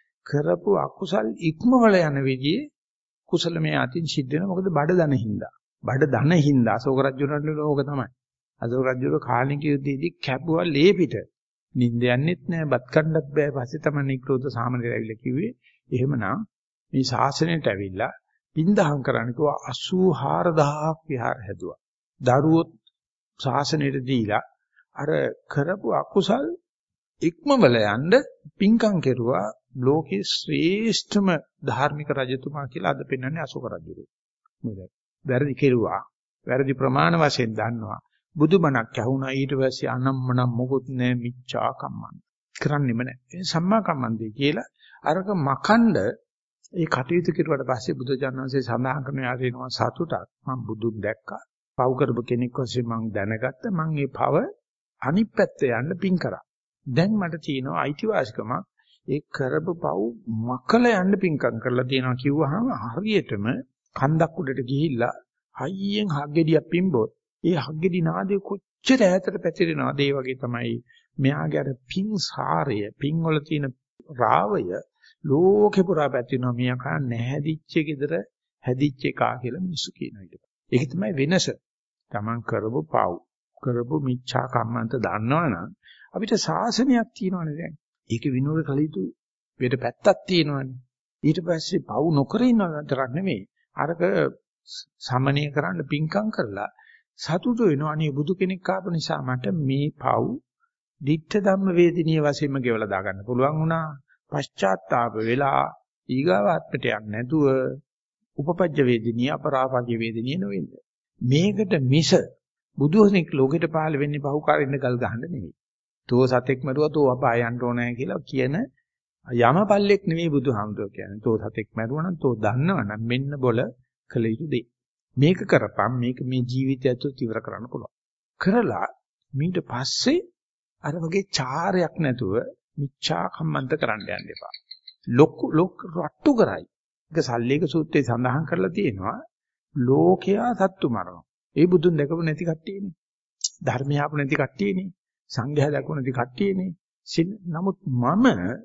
කරපු අකුසල් ඉක්මවල යන විදිහේ කුසල මේ අතින් සිද්ධ වෙනවා. මොකද බඩ දන හින්දා. බඩ දන හින්දා අශෝක රජුණන්ට ඕක තමයි. අශෝක රජුගේ කාලික යුද්ධයේදී කැපුවා ලේ පිට. නිින්ද යන්නෙත් නෑ, බත් කන්නත් බෑ. පස්සේ තමයි නික්‍රෝධ සාමණේර ඇවිල්ලා කිව්වේ එහෙමනම් මේ ශාසනයට ඇවිල්ලා පින්දහම් කරන්න කිව්වා අසූ හාරදහසක් විහාර හැදුවා. දරුවොත් ශාසනයට දීලා අර කරපු අකුසල් ඉක්මවල යන්න පින්කම් කෙරුවා. ලෝකේ ශ්‍රේෂ්ඨම ධාර්මික රජතුමා කියලා අද පෙන්වන්නේ අශෝක රජුගේ. මොකද වැරදි කෙරුවා. වැරදි ප්‍රමාණ වශයෙන් දන්නවා. බුදුබණක් ඇහුණා ඊට පස්සේ අනම්මනම් මොකුත් නෑ මිච්ඡා කම්මන්ත. කරන්නෙම නෑ. ඒ සම්මා කම්මන්තේ කියලා අරක මකණ්ඩ ඒ කටයුතු කෙරුවට පස්සේ බුදුජානනාංශයේ සඳහන් කරන යාරිනවා සතුටක්. මම බුදුන් දැක්කා. පව් කරපු කෙනෙක් වශයෙන් මම දැනගත්තා. මම මේ පව අනිත් පැත්තේ යන්න පින් කරා. දැන් මට තියෙනවා අයිතිවාසිකමක් ඒ කරපු පව් මකල යන්න පින්කම් කරලා තියෙනවා කිව්වහම හරියටම කන්දක් උඩට ගිහිල්ලා හයියෙන් හග්ගෙඩියක් පිම්බොත් ඒ හග්ගෙඩි නාදේ කොච්චර ඈතට පැතිරෙනවද ඒ වගේ තමයි මෙයාගේ අර පින් සාරය පින් වල තියෙන රාවය ලෝකේ පුරා පැතිරෙනවා. මෙයා නැහැදිච්ච ගෙදර හැදිච්ච එකා කියලා මිනිස්සු කියනවා ඊට. ඒක තමයි වෙනස. Taman කරපු පව් කරපු මිච්ඡා කම්මන්ත දන්නවනම් අපිට ශාසනයක් තියෙනවනේ දැන්. ඒකේ විනෝද කළ යුතු වෙට පැත්තක් තියෙනවනේ. ඊට පස්සේ පව් නොකර ඉන්නව විතරක් නෙමෙයි. අරක සමනය කරන්න පිංකම් කරලා සතුටු වෙනවා. අනේ බුදු කෙනෙක් ආපු නිසා මට මේ පව් ditta ධම්ම වේදිනිය වශයෙන්ම ගෙවලා දාගන්න පුළුවන් වුණා. පශ්චාත්තාප වෙලා ඊගාවාත්මට යන්නේ නැතුව උපපජ්ජ වේදිනිය අපරාපජ්ජ වේදිනිය නෙවෙන්න. මේකට මිස බුදුසෙනෙක් ලෝකෙට පහළ වෙන්නේ පහුකාරින්න ගල් ගහන්න නෙවෙයි. තෝ සතෙක් මරුවා තෝ අපාය යන්න ඕනෑ කියලා කියන යමපල්ලෙක් නෙවෙයි බුදුහාමුදුරුවෝ කියන්නේ. තෝ සතෙක් මරුවා නම් තෝ දන්නවනම් මෙන්න බොල කළ යුතු දෙය. මේක කරපම් මේක මේ ජීවිතය ඇතුළත ඉවර කරන්න පුළුවන්. කරලා ඊට පස්සේ අර වගේ චාරයක් නැතුව මිච්ඡා කම්මන්ත කරන්න යන්න එපා. ලොකු ලොක් රට්ටු කරයි. ඒක සල්ලේක සූත්‍රයේ සඳහන් කරලා තියෙනවා. ලෝකයා සත්තු මරනවා. ඒ බුදුන් දැකපු නැති කට්ටියනේ. ධර්මය ආපු නැති කට්ටියනේ. සංඝයා දැකපු නැති කට්ටියනේ. නමුත් මම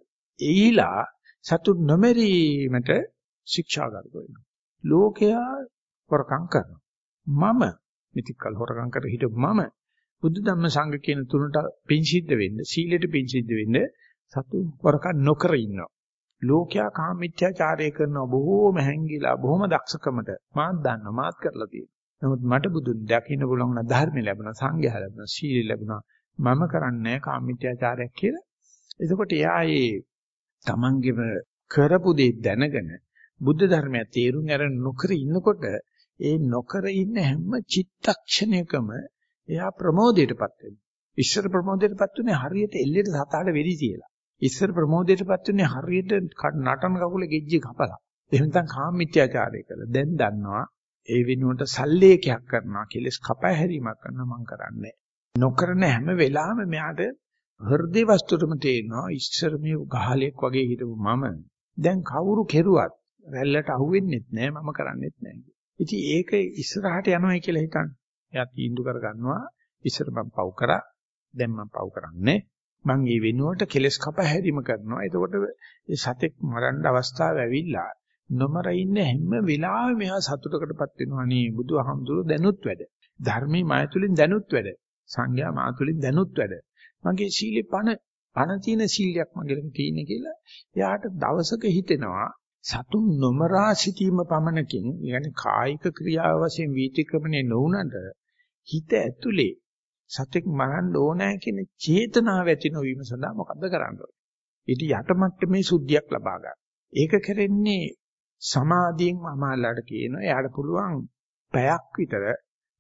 එයිලා සතු නොමරීමට ශික්ෂාගත වෙනවා. ලෝකයා හොරකම් කරනවා. මම මිත්‍යකල් හොරකම් කර හිටපු මම බුදු ධම්ම සංඝ කියන තුනට පින් සිද්ධ වෙන්න, සීලෙට පින් සිද්ධ වෙන්න සතු හොරකම් නොකර ඉන්නවා. ලෝකයා කාමීත්‍යාචාරය කරන බොහෝම හැංගිලා බොහෝම දක්ෂකමට මාත් දන්නවා මාත් කරලා තියෙනවා. නමුත් මට බුදුන් දකින්න පුළුවන් නම් ධර්ම ලැබුණා, සංඝයා ලැබුණා, සීල ලැබුණා. මම කරන්නේ කාමීත්‍යාචාරයක් කියලා. එතකොට එයා ඒ තමන්ගේම කරපු දේ දැනගෙන බුද්ධ ධර්මය තේරුම් අරන් නොකර ඉන්නකොට ඒ නොකර ඉන්න හැම චිත්තක්ෂණයකම එයා ප්‍රමෝදයටපත් වෙනවා. ඉස්සර ප්‍රමෝදයටපත් උනේ හරියට එල්ලේට සතාට වෙඩි තියලා. ඉස්සර ප්‍රමෝදයටපත් උනේ හරියට නටන කකුල ගෙජ්ජි කපලා. එහෙම නැත්නම් කාමීත්‍යාචාරය කළා. දැන් දන්නවා ඒ වෙනුවට සල්ලේකයක් කරනවා කෙලස් කපා හැරීමක් කරනවා මම කරන්නේ. නොකරන හැම වෙලාවෙම මෙයාට හෘදේ වස්තුවටම තේරෙනවා ඉස්සර මේ ගහලෙක් වගේ හිටපු මම දැන් කවුරු කෙරුවත් රැල්ලට අහුවෙන්නෙත් නෑ මම කරන්නෙත් නෑ. ඉතින් ඒක ඉස්සරහට යනවායි කියලා හිතන්න. එයා තීන්දුව කරගන්නවා ඉස්සර මම පව් කරා දැන් මම පව් කරන්නේ. මං මේ වෙනුවට කෙලස් කපා හැරීම කරනවා. එතකොට මේ සතෙක් මරන්න අවස්ථාව ඇවිල්ලා නොමර ඉන්න හැම වෙලාවෙම මෙහා සතුටකටපත් වෙනවා නේ බුදුහාමුදුරුවෝ දැනුත් වැඩ. ධර්මයේ මාය තුලින් දැනුත් වැඩ. සංඝයා මා තුලින් දැනුත් වැඩ. මගේ සීලේ පණ පණ තියෙන සීලයක් මගේ ළඟ තියෙන කියලා එයාට දවසක හිතෙනවා සතුන් නොමරා සිටීම පමණකින් يعني කායික ක්‍රියාව වශයෙන් වීතික්‍රමණය නොවුනට හිත ඇතුලේ සතෙක් මරන්න ඕනෑ කියන චේතනාව ඇති නොවීම සඳහා මොකද්ද කරන්න ඕනේ? ඊට යටමට්ටමේ සුද්ධියක් ලබා ගන්න. ඒක කරන්නේ සමාධියෙන් අමාලාට කියනවා. එයාට පුළුවන් පැයක් විතර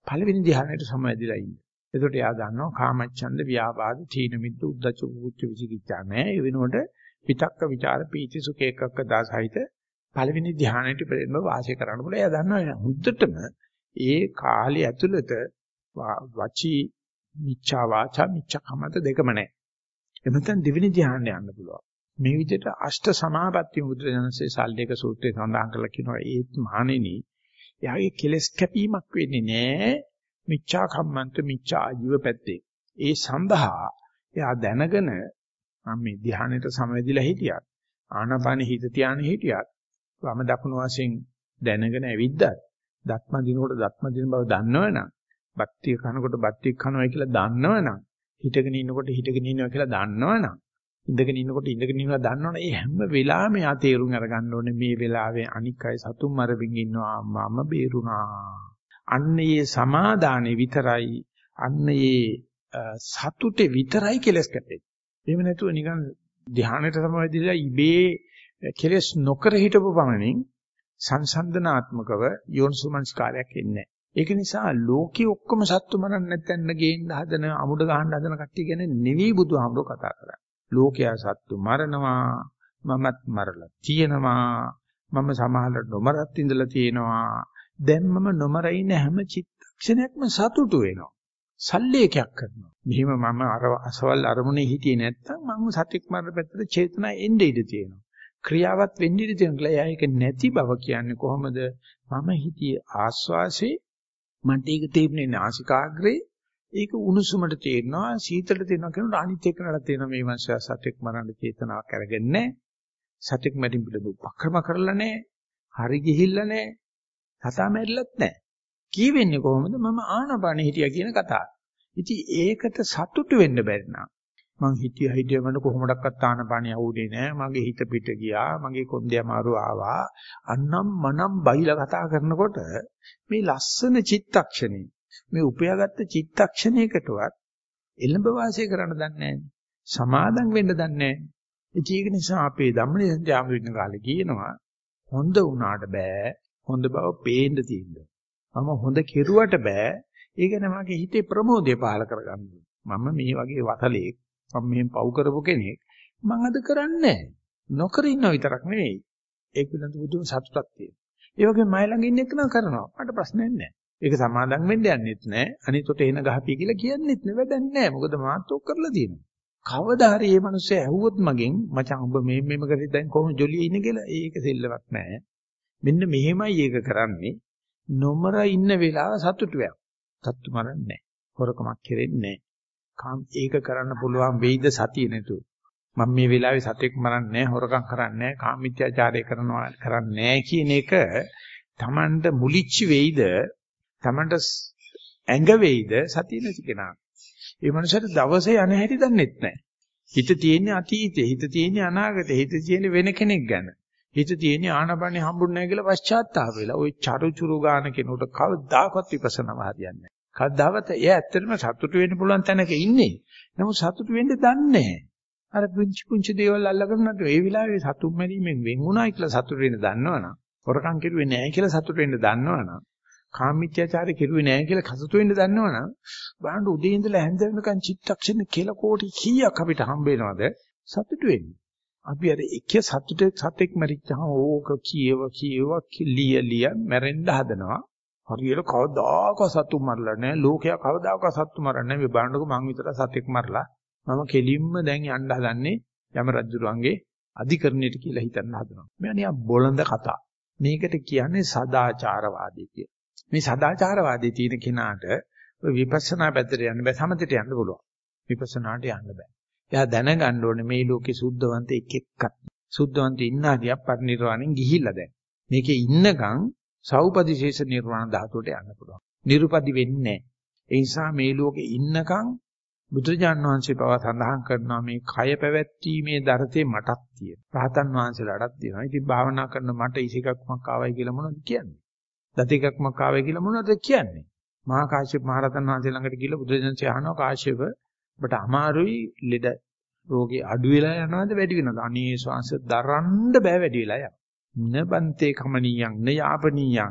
පළවෙනි ධ්‍යානයට සමවැදිලා ඉන්නේ. එතකොට එයා දන්නවා කාමච්ඡන්ද ව්‍යාපාද තීන මිද්ද උද්ධච්ච කුච්ච විචිකිච්ඡා නෑ. ඒ වෙනකොට විතක්ක ਵਿਚාර පීති සුඛ එකක්ක දාසහිත පළවෙනි ධ්‍යානයට පෙරෙන්න වාසය කරන්න බුල. එයා දන්නවා හුද්දටම ඒ කාලේ ඇතුළත වචී මිච්ඡා වාචා මිච්ඡා කමත දෙකම නෑ. එමෙතන දෙවෙනි ධ්‍යානෙ යන්න පුළුවන්. මේ විදිහට අෂ්ට සමාපatti මුද්‍රජනසේ සල්ලේක සූත්‍රයේ සඳහන් කරලා කියනවා ඒත් මහණෙනි එයාගේ කෙලස් කැපීමක් වෙන්නේ නෑ මිච්ඡා කම්මන්ත මිච්ඡා ආජීව පැත්තේ. ඒ සඳහා එයා දැනගෙන මම මේ ධ්‍යානෙට සමවැදිලා හිටියත් ආනාපානෙ හිත තියාගෙන හිටියත් වම දකුණු වශයෙන් දැනගෙන ඇවිද්දත් දත්ම දිනකොට දත්ම දින බව දන්නවනම් බත්තිය කනකොට බත්තිය කනවා කියලා දන්නවනම් හිටගෙන ඉන්නකොට හිටගෙන ඉන්නවා කියලා දන්නවනම් ඉඳගෙන ඉන්නකොට ඉඳගෙන ඉන්නවා දන්නවනේ ඒ හැම වෙලාවෙම යා තේරුම් අරගන්න ඕනේ මේ වෙලාවේ අනික් අය සතුම් මරමින් ඉන්නවා මම බේරුණා. අන්න ඒ සමාදානෙ විතරයි අන්න ඒ සතුටේ විතරයි කෙලස් කැපෙන්නේ. එහෙම නැතුව නිකන් ධ්‍යානයට සමවැදිලා ඉබේ කෙලස් නොකර හිටපු පමණින් සංසන්දනාත්මකව යෝනිසුමනස්කාරයක් එන්නේ නැහැ. ඒක නිසා ලෝකේ ඔක්කොම සත්තු මරන්න නැත්නම් ගේන්න හදන අමුඩ ගහන්න හදන කට්ටිය ගැන නෙවෙයි බුදුහාමුදුරුවෝ කතා කරන්නේ. ලෝකයා සත්තු මරනවා මමත් මරලා තියෙනවා මම සමහරට නොමරත් ඉඳලා තියෙනවා දැන් මම නොමර ඉන්න හැම චිත්තක්ෂණයක්ම සතුටු වෙනවා සල්ලේකයක් කරනවා මෙහිම මම අර අසවල් අරමුණේ හිටියේ නැත්තම් මම සතික් මරන පැත්තට චේතනා එන්නේ ඉඳ තියෙනවා ක්‍රියාවත් වෙන්නේ ඉඳ තියෙනවා කියලා ඒක නැති බව කියන්නේ කොහොමද මම හිතියේ ආස්වාසේ මන්ට ඒක තේරෙන්නේ නාසිකාග්‍රේ ඒක උණුසුමට තේරෙනවා සීතලට තේරෙනවා කියනකොට අනිත් එක්කනට තේරෙනවා මේ මාංශය සතෙක් මරන්න චේතනාවක් අරගෙන නැහැ සතෙක් මැරින් පිළිද උපක්‍රම කරලා නැහැ හරි ගිහිල්ලා නැහැ සතා මැරිලත් නැහැ කියවෙන්නේ කොහොමද මම ආනපානෙ හිටියා කියන කතාව. ඉතින් ඒකට සතුටු වෙන්න බැරි නා මං හිතියා හිටියා මම කොහොමඩක්වත් ආනපානෙ යවුනේ නැහැ මගේ හිත පිට ගියා මගේ කොන්දේ අමාරු ආවා අන්නම් මනම් බයිලා කතා කරනකොට මේ ලස්සන චිත්තක්ෂණේ මේ උපයාගත්ත චිත්තක්ෂණයකටවත් එළඹ වාසය කරන්න දන්නේ නැහැ. සමාදම් වෙන්න දන්නේ නැහැ. ඒක නිසා අපේ ධම්මනිසන්ති ආමු ඉන්න කාලේ කියනවා හොඳ වුණාට බෑ. හොඳ බව පේන්න තියෙනවා. මම හොඳ කෙරුවට බෑ. ඒක නේ මගේ හිතේ ප්‍රමෝදය පහල කරගන්න. මම මේ වගේ වතලේ මම මෙහෙම පව් කරපු කෙනෙක් මම අද කරන්නේ නැහැ. නොකර ඉන්නව විතරක් නෙවෙයි. ඒක පිළිබඳ බුදුන් සතුටක් තියෙනවා. ඒ වගේ මයි ළඟ ඉන්න එක නම් කරනවා. මට ප්‍රශ්නයක් නැහැ. ඒක සමාදම් වෙන්න යන්නෙත් නෑ අනිතොට එන ගහපිය කියලා කියන්නෙත් නෑ වැඩක් නෑ මොකද මාත් ඔක් කරලා තියෙනවා කවදා හරි මේ මිනිස්සු ඇහුවොත් මගෙන් මචං ඔබ මේ මෙහෙම කරේ දැන් කොහොමද ජොලියේ ඉන්නේ කියලා ඒක සෙල්ලමක් නෑ මෙන්න මෙහෙමයි ඒක කරන්නේ නොමර ඉන්න වෙලාව සතුටු වෙනවා සතුටු මරන්නේ නෑ හොරකමක් කෙරෙන්නේ නෑ ඒක කරන්න පුළුවන් වෙයිද සතිය නැතුව මම මේ වෙලාවේ සතෙක් මරන්නේ නෑ හොරකම් කරන්නේ නෑ කාමීත්‍යාචාරය කරනවා කරන්නේ නෑ කියන එක Tamanට මුලිච්ච වෙයිද තමන්ට ඇඟ වෙයිද සතිය නැති කෙනා. ඒ මනුස්සයාට දවසේ යන හැටි දන්නෙත් නැහැ. හිත තියෙන්නේ අතීතේ, හිත තියෙන්නේ අනාගතේ, හිත තියෙන්නේ වෙන කෙනෙක් ගැන. හිත තියෙන්නේ ආනපනේ හම්බුනේ නැහැ කියලා පශ්චාත්තාප වෙලා. ওই චරුචුරු ගාන කෙනෙකුට කවදාකවත් විපස්සනාව හරියන්නේ නැහැ. කවදාවත් එයා ඇත්තටම සතුටු වෙන්න පුළුවන් තැනක ඉන්නේ. නමුත් සතුටු වෙන්න දන්නේ නැහැ. අර පුංචි පුංචි දේවල් අල්ලගෙන නැතු ඒ වෙලාවේ සතුටු මැරීමෙන් වෙන් වුණායි කියලා සතුටු වෙන්න දන්නවනම්, හොරකම් කෙරුවේ නැහැ කියලා සතුටු වෙන්න දන්නවනම්, කාමීත්‍යාචාරය කෙරුවේ නැහැ කියලා කසුතු වෙන්න දන්නවනම් බලන්න උදේ ඉඳලා හැන්ද වෙනකන් චිත්තක්ෂණ කියලා කෝටි කීයක් අපිට හම්බ වෙනවද සතුටු වෙන්නේ. අපි අර එක සතුටේ සතෙක් මරිච්චාම ඕක කියව කියව කිලිය ලිය මැරෙන්න හදනවා. හරියට කවදාකවත් සතු මරලා නැහැ. ලෝකයා කවදාකවත් සතු මරන්නේ නැහැ. මේ බලන්නකො මං විතර සතෙක් මරලා මම කෙලින්ම දැන් යන්න හදන්නේ යම රජුරුවන්ගේ අධිකරණයට කියලා හිතන්න හදනවා. මේ අනියා බොළඳ කතා. මේකට කියන්නේ සදාචාරවාදී කියලා. මේ සදාචාරවාදී තියෙන කෙනාට ඔය විපස්සනා පැත්තට යන්න බෑ සමතට යන්න පුළුවන්. විපස්සනාට යන්න බෑ. එයා දැනගන්න ඕනේ මේ ලෝකේ සුද්ධවන්ත එක එක්කක්. සුද්ධවන්ත ඉන්න හරියක් පරිනිර්වාණයෙන් ගිහිල්ලා දැන්. මේකේ ඉන්නකම් සෞපදිශේෂ නිර්වාණ ධාතුවට යන්න පුළුවන්. නිරුපදි වෙන්නේ නැහැ. ඒ නිසා මේ ලෝකේ ඉන්නකම් බුදුරජාන් වහන්සේ පවා සඳහන් කරනවා මේ කය පැවැත්ීමේ දරතේ මටක් තියෙනවා. රහතන් වහන්සේලාටත් තියෙනවා. ඉතින් භාවනා කරන මට ඉසිකක්මක් ආවයි කියලා මොනවද කියන්නේ? දතිකක්මක් ආවයි කියලා මොනවද කියන්නේ? මහා කාශ්‍යප මහ රහතන් වහන්සේ ළඟට ගිහලා බුදුරජාන්සේ අහනවා කාශ්‍යප ඔබට අමාරුයි ලෙඩ රෝගේ අඩු වෙලා යනවද වැඩි වෙනවද? අනේ ශ්වාස දරන්න බෑ වැඩි වෙලා යනවා. නබන්තේ කමනියං නයාපනියං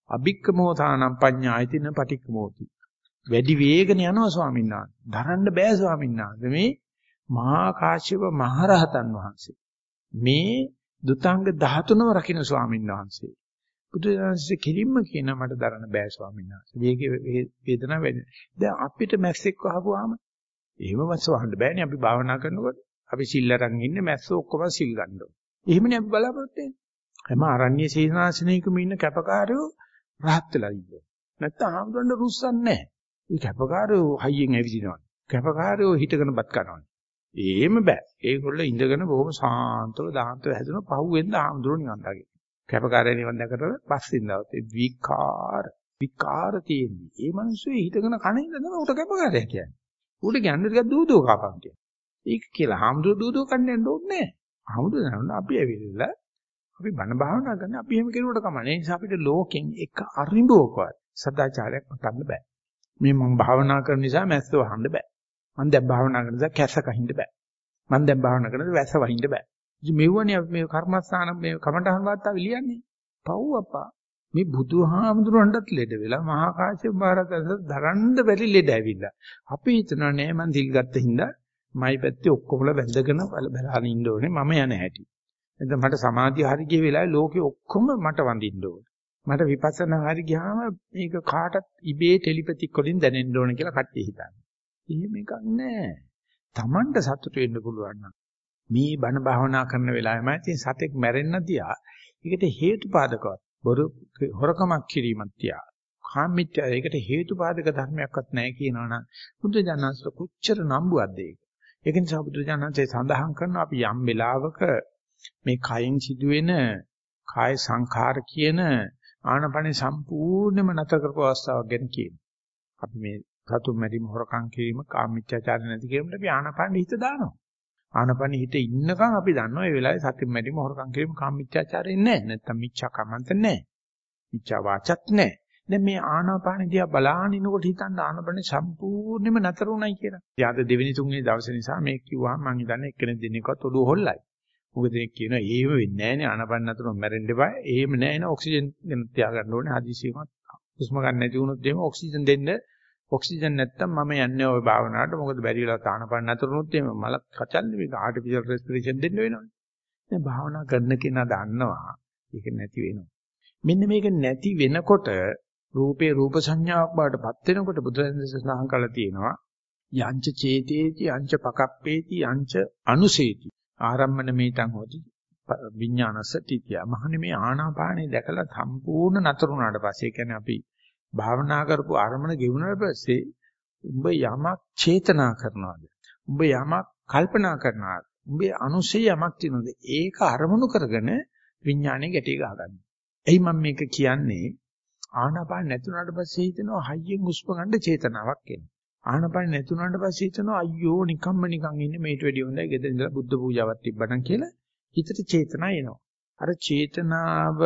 අභික්කමෝතානම් පඤ්ඤායතින පටික්කමෝති. වැඩි වේගන යනවා ස්වාමීන් වහන්සේ. දරන්න බෑ ස්වාමීන් වහන්සේ. මේ මහා කාශ්‍යප මහරහතන් වහන්සේ. මේ දුතාංග දහතුනම රකින්න ස්වාමීන් වහන්සේ. බුදුදහමේ කිලින්ම කියන මට දරන්න බෑ ස්වාමීන් වහන්සේ. වේගේ වේදනාව වැඩි. දැන් අපිට මැස්සෙක් වහපුවාම එහෙම වස්ස වහන්න බෑනේ අපි භාවනා කරනකොට. අපි සිල් අරන් ඉන්නේ මැස්ස ඔක්කොම සිල් ගන්නවා. එහෙමනේ අපි බලාපොරොත්තු වෙන්නේ. හැම අරණ්‍ය සීනාසනයකම ඉන්න කැපකාරයෝ රහත් වෙලා ඉන්නවා. නැත්තම් ආමුදුන්න රුස්සන්නේ නැහැ. මේ කැපකාරයෝ හයියෙන් ඇවිදිනවා. කැපකාරයෝ හිටගෙන බත් කනවා. එහෙම බෑ. ඒගොල්ලෝ ඉඳගෙන බොහොම සාන්තව දාන්තව හැදෙන පහුවෙන්ද ආමුදුර නිවන් දකින්න. කැපකාරය නිවන් දැකලා පස්සින් දවස් ඒ විකාර විකාර තියෙන්නේ. ඒ මිනිස්සු හිටගෙන කණ ඉඳ තමයි උට කැපකාරය කියන්නේ. උට කියන්නේ ටිකක් දූදෝ කපන් කියන්නේ. ඒක කියලා ආමුදුර දූදෝ කන්න යන්න ඕනේ නැහැ. ආමුදුර නෑ අපි ඇවිල්ලා අපි බණ භාවනා කරන අපි එහෙම කෙරුවට කමන්නේ. ඒ නිසා අපිට ලෝකෙන් එක අරිඹුවකවත් සදාචාරයක් මතන්න බෑ. මේ මම භාවනා කරන නිසා මැස්ස වහන්න බෑ. මම දැන් භාවනා කරන නිසා කැස කහින්න බෑ. මම දැන් භාවනා කරන නිසා වැස වහින්න බෑ. ඉතින් මෙව්වනේ අපි මේ කර්මස්ථාන මේ කමඨහන් වාර්තාව ලියන්නේ. පව් අප්පා. මේ බුදුහාමුදුරන්ටත් ලෙඩ වෙලා මහා කාශ්‍යප මහරහතන් දරන්න බැරි ලෙඩ ඇවිල්ලා. අපි හිතනවා නෑ මං දිල් ගත්ත හින්දා මයි පැත්තේ ඔක්කොමල වැඳගෙන බලහන් ඉන්න ඕනේ මම යන හැටි. එතන මට සමාධිය හරි ගිය වෙලාවේ ලෝකෙ ඔක්කොම මට වඳින්න ඕනේ. මට විපස්සනා හරි ගියාම මේක කාටත් ඉබේ ටෙලිපැතික් වලින් දැනෙන්න ඕනේ කියලා කට්ටිය හිතන්නේ. එහෙම එකක් නෑ. Tamanට සතුට වෙන්න පුළුවන් නම් මේ බණ භාවනා කරන වෙලාවෙම ඉතින් සතෙක් මැරෙන්න තියා ඒකට හේතුපාදකවත් බොරු හොරකමක් කිරීමක් තියා කාමීත්‍ය ඒකට හේතුපාදක ධර්මයක්වත් නැහැ කියනවනම් බුදු දනස්ස කොච්චර නම්බුවක්ද ඒක. ඒක නිසා බුදු දනස්සේ සඳහන් කරනවා අපි යම් වෙලාවක මේ කයෙන් සිදුවෙන කාය සංඛාර කියන ආනපනේ සම්පූර්ණයෙන්ම නැතර කරපු අවස්ථාවක් ගැන කියනවා. අපි මේ සතුම් මැරීම හොරකම් කිරීම කාමීත්‍යාචාර නැති කිරීමට අපි ආනපනේ හිත දානවා. ආනපනේ හිත ඉන්නකම් අපි දන්නවා මේ වෙලාවේ සතුම් මැරීම හොරකම් කිරීම කාමීත්‍යාචාරෙ නැහැ. නැත්තම් මිච්ඡා කමන්ත නැහැ. මිච්ඡා වාචත් නැහැ. දැන් මේ ආනාපාන දිහා බලාගෙන ඉනකොට හිතන්න ආනාපානේ සම්පූර්ණයෙන්ම නැතර උනායි කියලා. ඉතින් අද දෙවෙනි තුන්වෙනි දවසේ නිසා මේක කිව්වහම මම හිතන්නේ එක්කෙනෙක් දෙන්නෙක්වත් ඔළුව හොල්ලයි. මොකද දෙනෙක් කියනවා එහෙම වෙන්නේ නැහැ නේ ආනාපාන නැතර මැරෙන්න එපා. එහෙම නැහැ නේ ඔක්සිජන් දෙන්න තියාගන්න ඕනේ. හදිසියෙම හුස්ම ගන්න නැති වුණොත් එහෙම ඔක්සිජන් දෙන්න ඔක්සිජන් නැත්තම් මම යන්නේ ওই භාවනාවට. මොකද බැරි වෙලා ආනාපාන නැතර වුණොත් එහෙම මල කචල්නේ මේක ආටිෆිෂල් රෙස්පිරේෂන් දෙන්න වෙනවනේ. දැන් භාවනා කරන කෙනා දන්නවා ඒක නැති වෙනවා. මෙන්න මේක නැති වෙනකොට රූපේ රූප සංඥාවක් බවටපත් වෙනකොට බුදුරජාණන් සඳහන් කළා තියෙනවා යංච චේතේති යංච පකප්පේති යංච අනුසේති ආරම්මන මේතං හොති විඥානස්ස තිතිය. මහන්නේ මේ ආනාපානේ දැකලා සම්පූර්ණ නතර වුණාට පස්සේ කියන්නේ අපි භාවනා කරපු ආරම්මන ගෙවුනාට පස්සේ උඹ යමක් චේතනා කරනවාද? උඹ යමක් කල්පනා කරනවාද? උඹේ අනුසය යමක් තියෙනවද? ඒක අරමුණු කරගෙන විඥානේ ගැටි ගහගන්න. එයි මම මේක කියන්නේ ආනාපාන නැතුණාට පස්සේ හිතෙනවා හයියෙන් හුස්ම ගන්න චේතනාවක් එනවා. ආනාපාන නැතුණාට පස්සේ හිතෙනවා අයියෝ නිකම්ම නිකන් ඉන්නේ මේට වැඩිය හොඳයි ගෙදර ඉඳලා බුද්ධ පූජාවක් තිබ්බනම් කියලා හිතට චේතනා එනවා. අර චේතනාව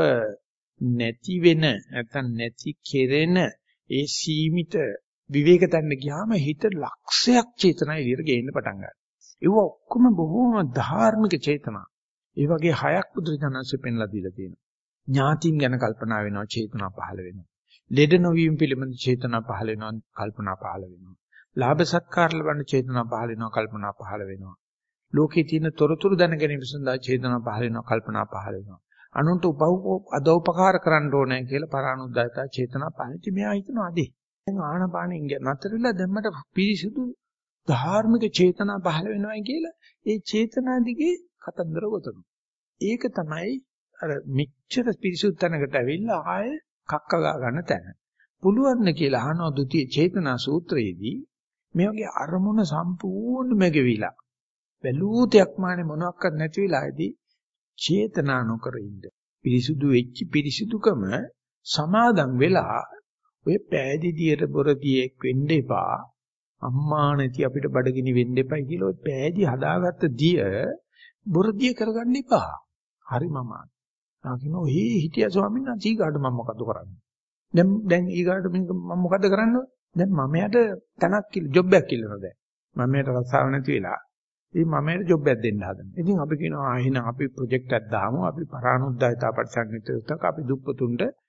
නැති වෙන නැත්නම් නැති කෙරෙන ඒ සීමිත විවේක තැන්න ගියාම හිත ලක්ෂයක් චේතනා එළියට ගේන්න පටන් ගන්නවා. ඒව ඔක්කොම බොහෝම ධාර්මික චේතනා. ඒ වගේ හයක් බුදුරජාණන්සේ පෙන්ලා දීලා තියෙනවා. ඥාතින් ගැන කල්පනා වෙනවා චේතනා පහළ වෙනවා. ලෙඩ නොවීම පිළිබඳ චේතනා පහළ වෙනවා කල්පනා පහළ වෙනවා. ලාභ සත්කාර ලබන චේතනා පහළ වෙනවා කල්පනා පහළ වෙනවා. ලෝකේ තියෙන තොරතුරු දැන ගැනීම සඳහා චේතනා පහළ වෙනවා කල්පනා පහළ වෙනවා. අනුන්ට උපව අදෝපකාර කරන්න ඕනේ කියලා පරානුද්යතා චේතනා පහළ වෙති මෙයා හිතනවා අදී. දැන් ආනපානෙන් නතරලා දැම්මට පිරිසිදු ධාර්මික චේතනා පහළ වෙනවායි කියලා ඒ චේතනා දිගේ කතන්දර ගොතනවා. ඒක තමයි අර මිච්ඡර පිරිසුදු තැනකට ඇවිල්ලා ආයේ කක්ක ගා ගන්න තැන. පුළුවන් ද කියලා අහනවා ද්විතීය චේතනා සූත්‍රයේදී මේ වගේ අරමුණ සම්පූර්ණයෙන්ම ගෙවිලා බැලූතයක් මානේ මොනවත් නැති වෙලාවේදී චේතනා නොකර ඉන්න. පිරිසුදු වෙච්ච පිරිසුදුකම සමාදන් වෙලා ඔය පෑදීදියට බොරදියෙක් වෙන්න එපා. අම්මා නැති අපිට බඩගිනි වෙන්න එපයි කියලා ඔය පෑදී හදාගත්ත දිය බොරදිය කරගන්න එපා. හරි මම ආකිනෝ හි හිටියා ස්වාමීන් වහන්සේ ඊගාට මම මොකද කරන්නේ? දැන් දැන් ඊගාට මම මොකද කරන්නේ? දැන් මම යට තනක් කිල ජොබ් එකක් කිල්ලනවා දැන්. මම යට රස්සාව නැති වෙලා. ඉතින් මම යට ජොබ් එකක් දෙන්න හදනවා. ඉතින් අපි කියනවා ආ එහෙනම් අපි ප්‍රොජෙක්ට් එකක් දාමු. අපි පරානුද්යතා පරිසංගිතක අපි දුප්පතුන්ට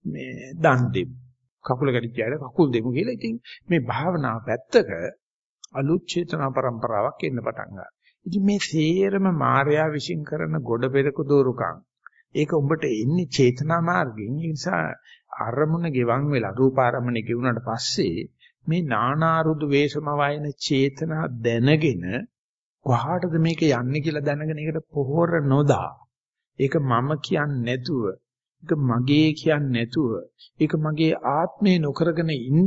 මේ දන් දෙමු. කකුල කැඩිච්චාට කකුල් දෙමු කියලා. ඉතින් මේ භාවනා පැත්තක අලුත් චේතනා પરම්පරාවක් එන්න පටන් ගන්නවා. ඉතින් මේ සේරම මායя විශ්ින් කරන ගොඩ පෙරක දෝරුකම්. ඒක උඹට එන්නේ චේතනා මාර්ගයෙන්. ඒ නිසා අරමුණ ගෙවන් වෙලා රූපාරම්මණය ගෙවුනට පස්සේ මේ නානාරුදු වේශම වයන චේතනා දැනගෙන කොහාටද මේක යන්නේ කියලා දැනගෙන ඒකට පොහොර නොදා ඒක මම කියන්නේ නැතුව ඒක මගේ කියන්නේ නැතුව ඒක මගේ ආත්මේ නොකරගෙන ඉන්න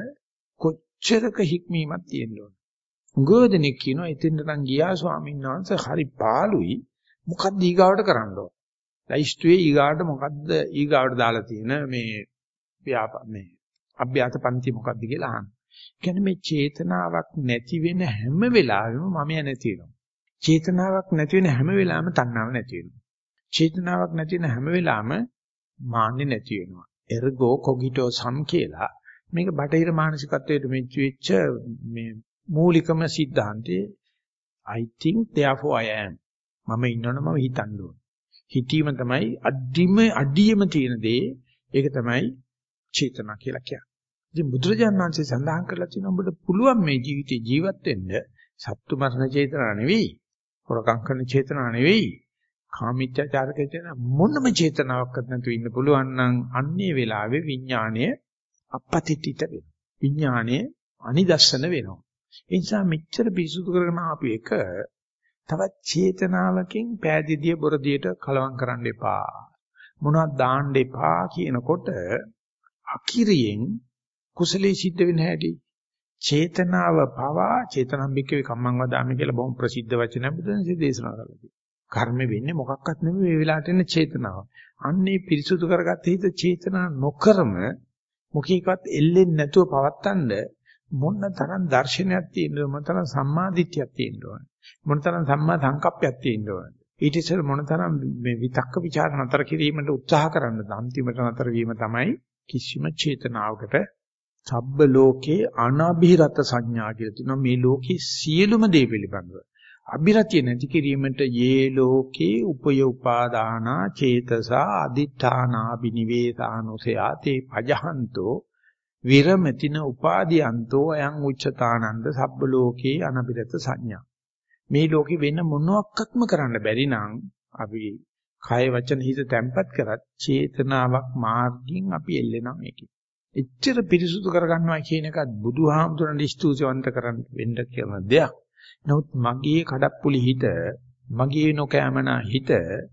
කොච්චරක හික්මීමක් තියෙන්න ඕන. උගෝදෙනෙක් කියනවා ඉතින් නම් ගියා ස්වාමීන් වහන්සේ හරි පාළුයි මොකක්ද ඊගාවට කරන්න ඕන. ලයිස්ට්ුවේ ඊගාවට මොකද්ද ඊගාවට දාලා තියෙන මේ ව්‍යාපා මේ අභ්‍යාස පන්ති මොකද්ද කියලා අහන්න. කියන්නේ මේ චේතනාවක් නැති වෙන හැම වෙලාවෙම මමය නැති වෙනවා. චේතනාවක් නැති වෙන හැම වෙලාවෙම තණ්හාව නැති වෙනවා. චේතනාවක් නැති වෙන හැම වෙලාවෙම මාන්නේ නැති වෙනවා. ergo cogito sum කියලා මේක බටහිර මානසිකත්වයට මෙච්ච මේ මූලිකම સિદ્ધාන්තය I think therefore I am. මම ඉන්නවනම් මම හිතන්න ඕන. හිතීම තමයි අඩිම අඩියම තියෙන දේ. ඒක තමයි චේතනා කියලා කියන්නේ. ඉතින් බුදුරජාණන් වහන්සේ සඳහන් කරලා තියෙනවා ඔබට පුළුවන් මේ ජීවිතේ ජීවත් වෙන්න සත්තු මරණ චේතනා නෙවෙයි, හොරකම් කරන චේතනා නෙවෙයි, කාමීත්‍යාචාරක චේතනා මොනම චේතනාවක්වත් නැතුව ඉන්න පුළුවන් නම් අන්නේ වෙලාවේ විඥාණය අපපතිතිත වෙනවා. විඥාණය අනිදස්සන වෙනවා. ඒ නිසා මෙච්චර පිසුදු කරගෙන ආපු එක තවත් චේතනාවකින් පෑදීදිය බොරදියට කලවම් කරන්න එපා. මොනවද දාන්න එපා කියනකොට අකිරියෙන් කුසලයේ සිද්ධ වෙන හැටි චේතනාව පවා චේතනම්බිකේ කම්මං වදාමි කියලා බොහොම ප්‍රසිද්ධ වචනයක් බුදුන්සේ දේශනා කරලා තියෙනවා. කර්ම වෙන්නේ මොකක්වත් නෙමෙයි මේ වෙලාවට එන චේතනාව. අන්නේ පිරිසුදු කරගත්ත හිත චේතනා නොකරම මොකීකවත් එල්ලෙන්නේ නැතුව පවත්තන්න මොන තරම් දර්ශනයක් තියෙනවද මොන තරම් සම්මාදිට්ඨියක් තියෙනවද මොන තරම් සම්මා සංකප්පයක් තියෙනවද ඊට ඉස්සෙල් මොන තරම් මේ විතක්ක ਵਿਚාර නතර කිරීමට උත්සාහ කරන්නද අන්තිමට නතර වීම තමයි කිසිම චේතනාවකට සබ්බ ලෝකේ අනබිරත සංඥා කියලා තියෙනවා මේ ලෝකේ සියලුම දේ පිළිබඳව අබිරතිය නැති කිරීමට යේ ලෝකේ උපය උපාදානා චේතසා අදිඨානා බිනිවේසානුසයා තේ පජහන්තෝ විරමතින උපාදීයන්තෝ අයං උච්චතානන්ද සබ්බ ලෝකේ අනබිරත සංඥා මේ ලෝකෙ වෙන මොනවත්ක්ම කරන්න බැරි නම් අපි කය වචන හිත තැම්පත් කරත් චේතනාවක් මාර්ගයෙන් අපි එල්ලෙනවා මේකේ. එච්චර පිරිසුදු කරගන්නවා කියන එකත් බුදුහාමුදුරන් ස්තුතිවන්ත කරන්න වෙන්න කියන දෙයක්. නමුත් මගේ කඩප්පුලි හිත, මගේ නොකෑමනා හිත,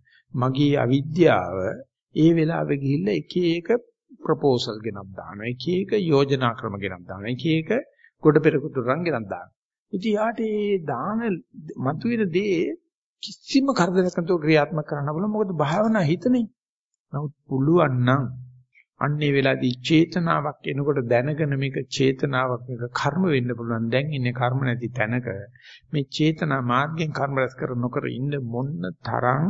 මගේ අවිද්‍යාව ඒ වෙලාවෙ ගිහිල්ලා එක එක ප්‍රොපෝසල් ගෙනත් දානවා. එක එක යෝජනා ක්‍රම ගෙනත් දානවා. එක එක කොට පෙරකුතුරන් ගෙනත් දානවා. ඉතින් යාට ඒ දාන මතුවෙන දේ කිසිම කරදරයක් නැතුව ක්‍රියාත්මක කරන්න බලමු. මොකද භාවනා හිතනේ. නමුත් පුළුවන් නම් අන්නේ වෙලාවේදී චේතනාවක් එනකොට දැනගෙන මේක චේතනාවක් මේක කර්ම වෙන්න පුළුවන්. දැන් ඉන්නේ කර්ම නැති තැනක මේ චේතනා මාර්ගයෙන් කර්ම රැස් කර නොකර ඉන්න මොන තරම්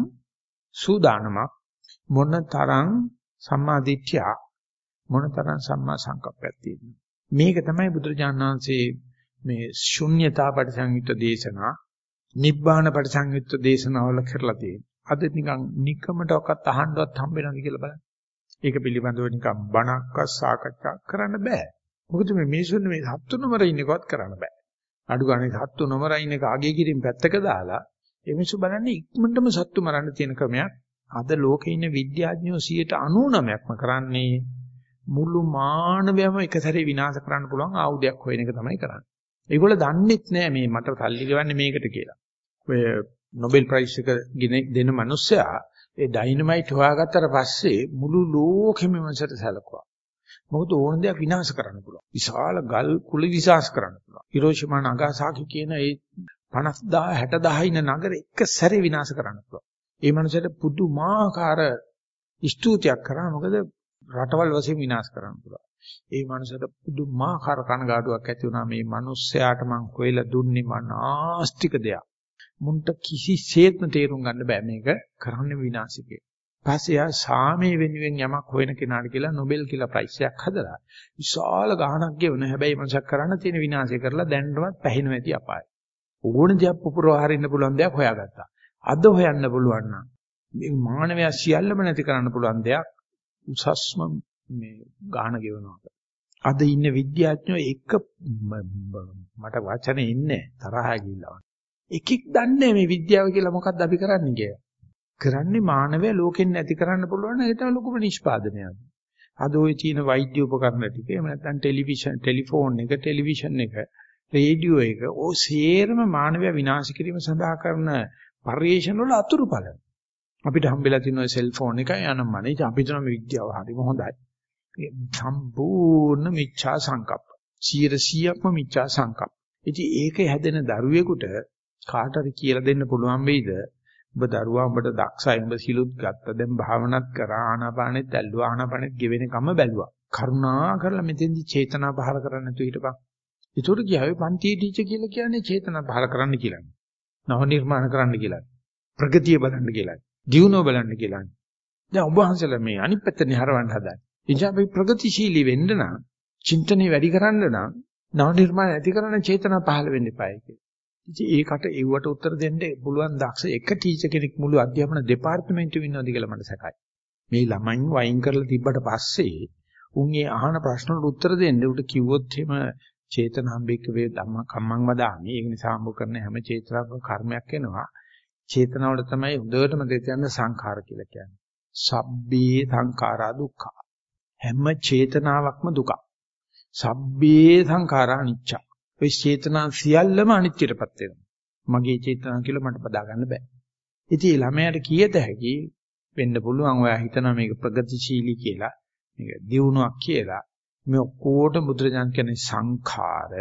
සූදානමක් මොන තරම් සම්මා දිට්ඨිය මොන තරම් සම්මා සංකප්පයක් තියෙනවා. මේක තමයි බුදුරජාණන් වහන්සේ මේ ශුන්‍යතා පරිසංයුක්ත දේශනා නිබ්බාන පරිසංයුක්ත දේශනාවල කරලා තියෙනවා. අද නිකන් නිකමටවත් අහන්නවත් හම්බෙනවද කියලා බලන්න. ඒක පිළිබඳව නිකන් බණක්වත් සාකච්ඡා කරන්න බෑ. මොකද මේ මිනිස්සුන් මේ සත්තු නොමර ඉන්නකවත් කරන්න බෑ. අඩු ගානේ සත්තු නොමර ඉන්න එක අගේ කිරින් පැත්තක දාලා මේ මිනිස්සු බලන්නේ ඉක්මනටම සත්තු මරන්න තියෙන ක්‍රමයක්. අද ලෝකේ ඉන්න විද්‍යාඥයෝ සියයට අනූනවයක්ම කරන්නේ මුළු මානවයම එක සැරේ විනාශ කරන්න පුළුවන් ආයුධයක් හොයන එක තමයි කරන්නේ. ඒගොල්ලෝ දන්නෙත් නෑ මේ මට සල්ලි ගෙවන්නේ මේකට කියලා. ඔය නොබෙල් ප්‍රයිස් එක දෙන මිනිස්සයා ඒ ඩයිනමයිට් හොයාගත්තට පස්සේ මුළු ලෝකෙම මනසට සැලකුවා. මොකද ඕන දෙයක් විනාශ කරන්න පුළුවන්. විශාල ගල් කුල විනාශ කරන්න පුළුවන්. හිරෝෂිමා නගාසාකි කියන ඒ පනස් දහස් හැට දහස් ඉන්න නගර එක සැරේ විනාශ කරන්න පුළුවන්. ඒ මනසට පුදුමාකාර ස්තුතියක් කරා. මොකද රටවල් වශයෙන් විනාශ කරන්න පුළුවන්. ඒ මනසට පුදුමාකාර කනගාටුවක් ඇති වුණා මේ මිනිස්සයාට මං හොයලා දුන්නේ මනාස්තික දෙයක්. මුන්ට කිසිසේත්ම තේරුම් ගන්න බෑ මේක කරන්නේ විනාශිකේ. පස්සේ ආ සාමයේ වෙනුවෙන් යමක් හොයන කෙනාට කියලා නොබෙල් කියලා ප්‍රයිස් එකක් හදලා විශාල ගාණක් ගෙවන හැබැයි මනසක් කරන්න තියෙන විනාශය කරලා දැන්නවත් පැහැිනව ඇති අපාය. ඕන දෙයක් පුපුරව හරින්න පුළුවන් දෙයක් හොයාගත්තා. අද හොයන්න පුළුවන් නම් මේ මානවයා සියල්ලම නැති කරන්න පුළුවන් දෙයක් උසස්ම මේ ගාන ගෙවනවා. අද ඉන්න විද්‍යාඥයෝ එක මට වචනේ ඉන්නේ තරහා ගිහිල්ලා. එකෙක් දන්නේ මේ විද්‍යාව කියලා මොකක්ද අපි කරන්නේ කියලා. කරන්නේ මානවය ලෝකෙන් නැති කරන්න පුළුවන් නම් ඒක ලොකුම නිෂ්පාදනයක්. අද ওই තියෙන වෛද්‍ය උපකරණ ටික එහෙම නැත්නම් ටෙලිවිෂන් ටෙලිෆෝන් එක ටෙලිවිෂන් එක රේඩියෝ එක ඕ සේරම මානවය විනාශ කිරීම සඳහා කරන පරිේශන වල අතුරුඵල. අපිට හම්බෙලා තියෙන ওই සෙල්ෆෝන් එකයි අනම්මනේ අපි හිතන මේ විද්‍යාව හරිම හොඳයි. සම්පූර්ණ මිච්ඡා සංකප්ප. සියයට සීයක්ම මිච්ඡා සංකප්ප. ඉතින් ඒකේ හැදෙන දරුවෙකුට කාට හරි කියලා දෙන්න පුළුවන් වෙයිද? ඔබ දරුවා උඹට දක්ෂයි උඹ සිලුත් ගත්ත. දැන් භාවනාත් කරා ආනාපානෙත් ඇල්ලුවා ආනාපානෙත් ගෙවෙනකම බැලුවා. කරුණා කරලා මෙතෙන්දි චේතනා පහල කරන්න නැතුව හිටපන්. ඒතකොට කියාවේ පන්තියේ ටීචර් කියලා කියන්නේ චේතනා පහල කරන්න කියලා. නව නිර්මාණ කරන්න කියලා. ප්‍රගතිය බලන්න කියලා. දියුණුව බලන්න කියලා. දැන් ඔබ වහන්සේලා මේ අනිත් පැත්තනේ හරවන්න හදන්නේ. ඉතින් අපි ප්‍රගතිශීලී වෙන්න නම් චින්තනය වැඩි කරන්න නම් නව නිර්මාණ ඇති කරන චේතනා පහළ වෙන්න එපායි කියලා. ඉතින් ඒකට ඒවට උත්තර දෙන්න පුළුවන් දක්ෂ එක ටීචර් කෙනෙක් මුළු අධ්‍යාපන දෙපාර්තමේන්තුවෙ ඉන්නවද කියලා මට සැකයි. මේ ළමයින් වයින් කරලා තිබ්බට පස්සේ උන් ඒ අහන ප්‍රශ්න වලට උත්තර දෙන්න උට කිව්වොත් එහෙම චේතනාම්බික වේ ධම්ම කම්මං වදාමි. ඒක නිසා හම්බ කරන හැම චේතනාවක කර්මයක් එනවා. චේතනාවල තමයි හොඳටම දෙතයන් සංඛාර කියලා කියන්නේ. සබ්බේ සංඛාරා දුක්ඛ. හැම චේතනාවක්ම දුකක්. සබ්බේ සංඛාරා අනිච්ච. ඔය චේතනා සියල්ලම අනිත්‍යයටපත් වෙනවා. මගේ චේතනා කියලා මට බදා ගන්න බෑ. ඉතින් ළමයාට කීයද හැකි වෙන්න පුළුවන් ඔයා හිතනවා මේක ප්‍රගතිශීලී කියලා. මේක දියුණුවක් කියලා. මේ ඔක්කොට බුදුරජාණන් කියන්නේ සංඛාර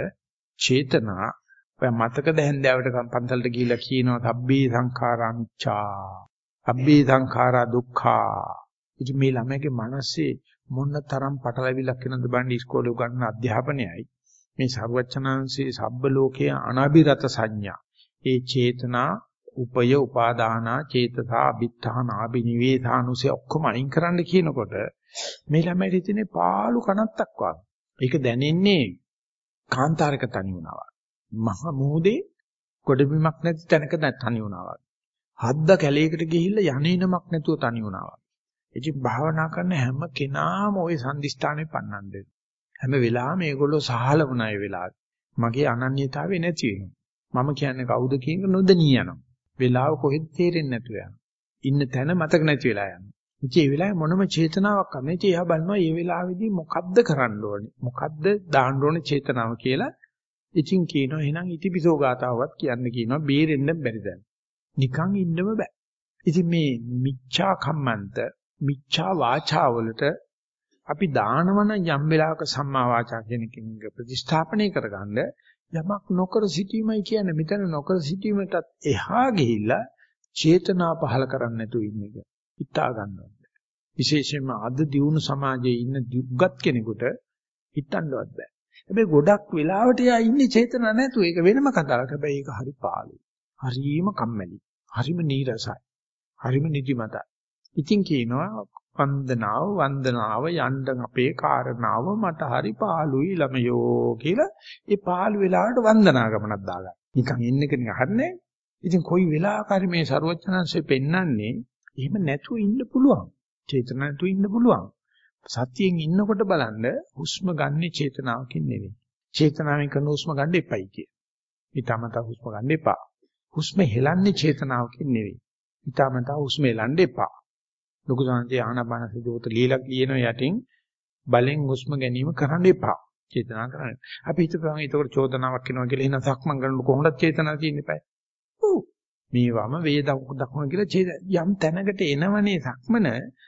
චේතනා ඔය මතකද හැන්දෑවට පන්සලට ගිහිල්ලා කියනවා සබ්බේ සංඛාරා අනිච්චා. සබ්බේ සංඛාරා දුක්ඛා. ඉතින් මේ ළමයාගේ මනසේ මොන තරම් පටලැවිලක් වෙනවද බලන්න ඉස්කෝලේ උගන්වන අධ්‍යාපනයයි මේ සර්වචනංශේ සබ්බ ලෝකයේ අනාභිරත සංඥා ඒ චේතනා උපය උපාදානා චේතසා අභිත්තාන ආභිනිවේධානුසේ ඔක්කොම අයින් කරන්න කියනකොට මේ ළමයිට තියෙන පාළු කනත්තක් වගේ. ඒක දැනෙන්නේ කාන්තාරක තනි වුණා වගේ. මහ මොහොතේ ගොඩබිමක් නැති තැනක තනි වුණා වගේ. හද්ද කැලේකට ගිහිල්ලා යන්නේනමක් නැතුව තනි වුණා වගේ. ඉතින් භාවනා කරන හැම කෙනාම ওই සම්දිස්ථානේ පන්නන් දෙනවා. හැම වෙලාවෙම මේගොල්ලෝ සහල වුණා ඒ වෙලාවේ. මගේ අනන්‍යතාවය නැති වෙනවා. මම කියන්නේ කවුද කියන නොදණී යනවා. වෙලාව කොහෙද තේරෙන්නේ නැතුව යනවා. ඉන්න තැන මතක නැති වෙලා යනවා. ඉතින් ඒ වෙලාවේ මොනම චේතනාවක් නැහැ. ඉතින් එයා බලනවා මේ වෙලාවේදී මොකද්ද කරන්න ඕනේ? මොකද්ද දාන්න ඕනේ චේතනාව කියලා. ඉතින් කියනවා එහෙනම් ඉතිපිසෝ ගාතාවක් කියන්න කියනවා බේරෙන්න බැරි දැන්. නිකන් ඉන්නම බෑ. ඉතින් මේ මිච්ඡා කම්මන්ත මිච්ඡා වාචා වලට අපි දානවන යම් වෙලාවක සම්මා වාචා කියන එකෙන් ප්‍රතිස්ථාපනය කරගන්න යමක් නොකර සිටීමයි කියන්නේ. මෙතන නොකර සිටීමටත් එහා ගිහිල්ලා චේතනා පහල කරන්න නැතුව ඉන්න එක හිතා ගන්නවා. විශේෂයෙන්ම අද දියුණු සමාජයේ ඉන්න දුක්ගත් කෙනෙකුට හිතන්නවත් බෑ. හැබැයි ගොඩක් වෙලාවට යා ඉන්නේ චේතනා නැතුව. ඒක වෙනම කතාවක්. හැබැයි ඒක හරි පාළුයි. හරිම කම්මැලි. හරිම නීරසයි. හරිම නිදිමතයි. ඉතින් කියනවා වන්දනාව වන්දනාව යන්න අපේ කාරණාව මට හරි පාළුයි ළමයෝ කියලා ඒ පාළු වෙලාවට වන්දනා ගමනක් දාගන්න. නිකන් ඉන්න එක නිකන් හරිනේ. ඉතින් කොයි වෙලාවක හරි මේ ਸਰවඥාන්සේ පෙන්වන්නේ එහෙම නැතුව ඉන්න පුළුවන්. චේතන නැතුව ඉන්න පුළුවන්. සතියෙන් ඉන්නකොට බලන්න හුස්ම ගන්න චේතනාවකින් නෙවෙයි. චේතනාවෙන් කරන හුස්ම ගන්න එපයි කිය. ඊටමතා හුස්ම ගන්න එපා. හුස්ම හෙලන්නේ චේතනාවකින් නෙවෙයි. ඊටමතා හුස්ම හෙලන්න එපා. ලොකු සංජය ආනාපාන සතියෝත ලීලක් ලියන යටින් බලෙන් හුස්ම ගැනීම කරන්න එපා. චේතනා කරන්න. අපි හිතපුවාම ඒකට චෝදනාවක් වෙනවා කියලා එහෙනම් සක්මන් කරනකොට කොහොමද චේතනා තියෙන්න එපා. ඔව්. මේවම වේද දක්වන කියලා යම් තැනකට එනවනේ සක්මන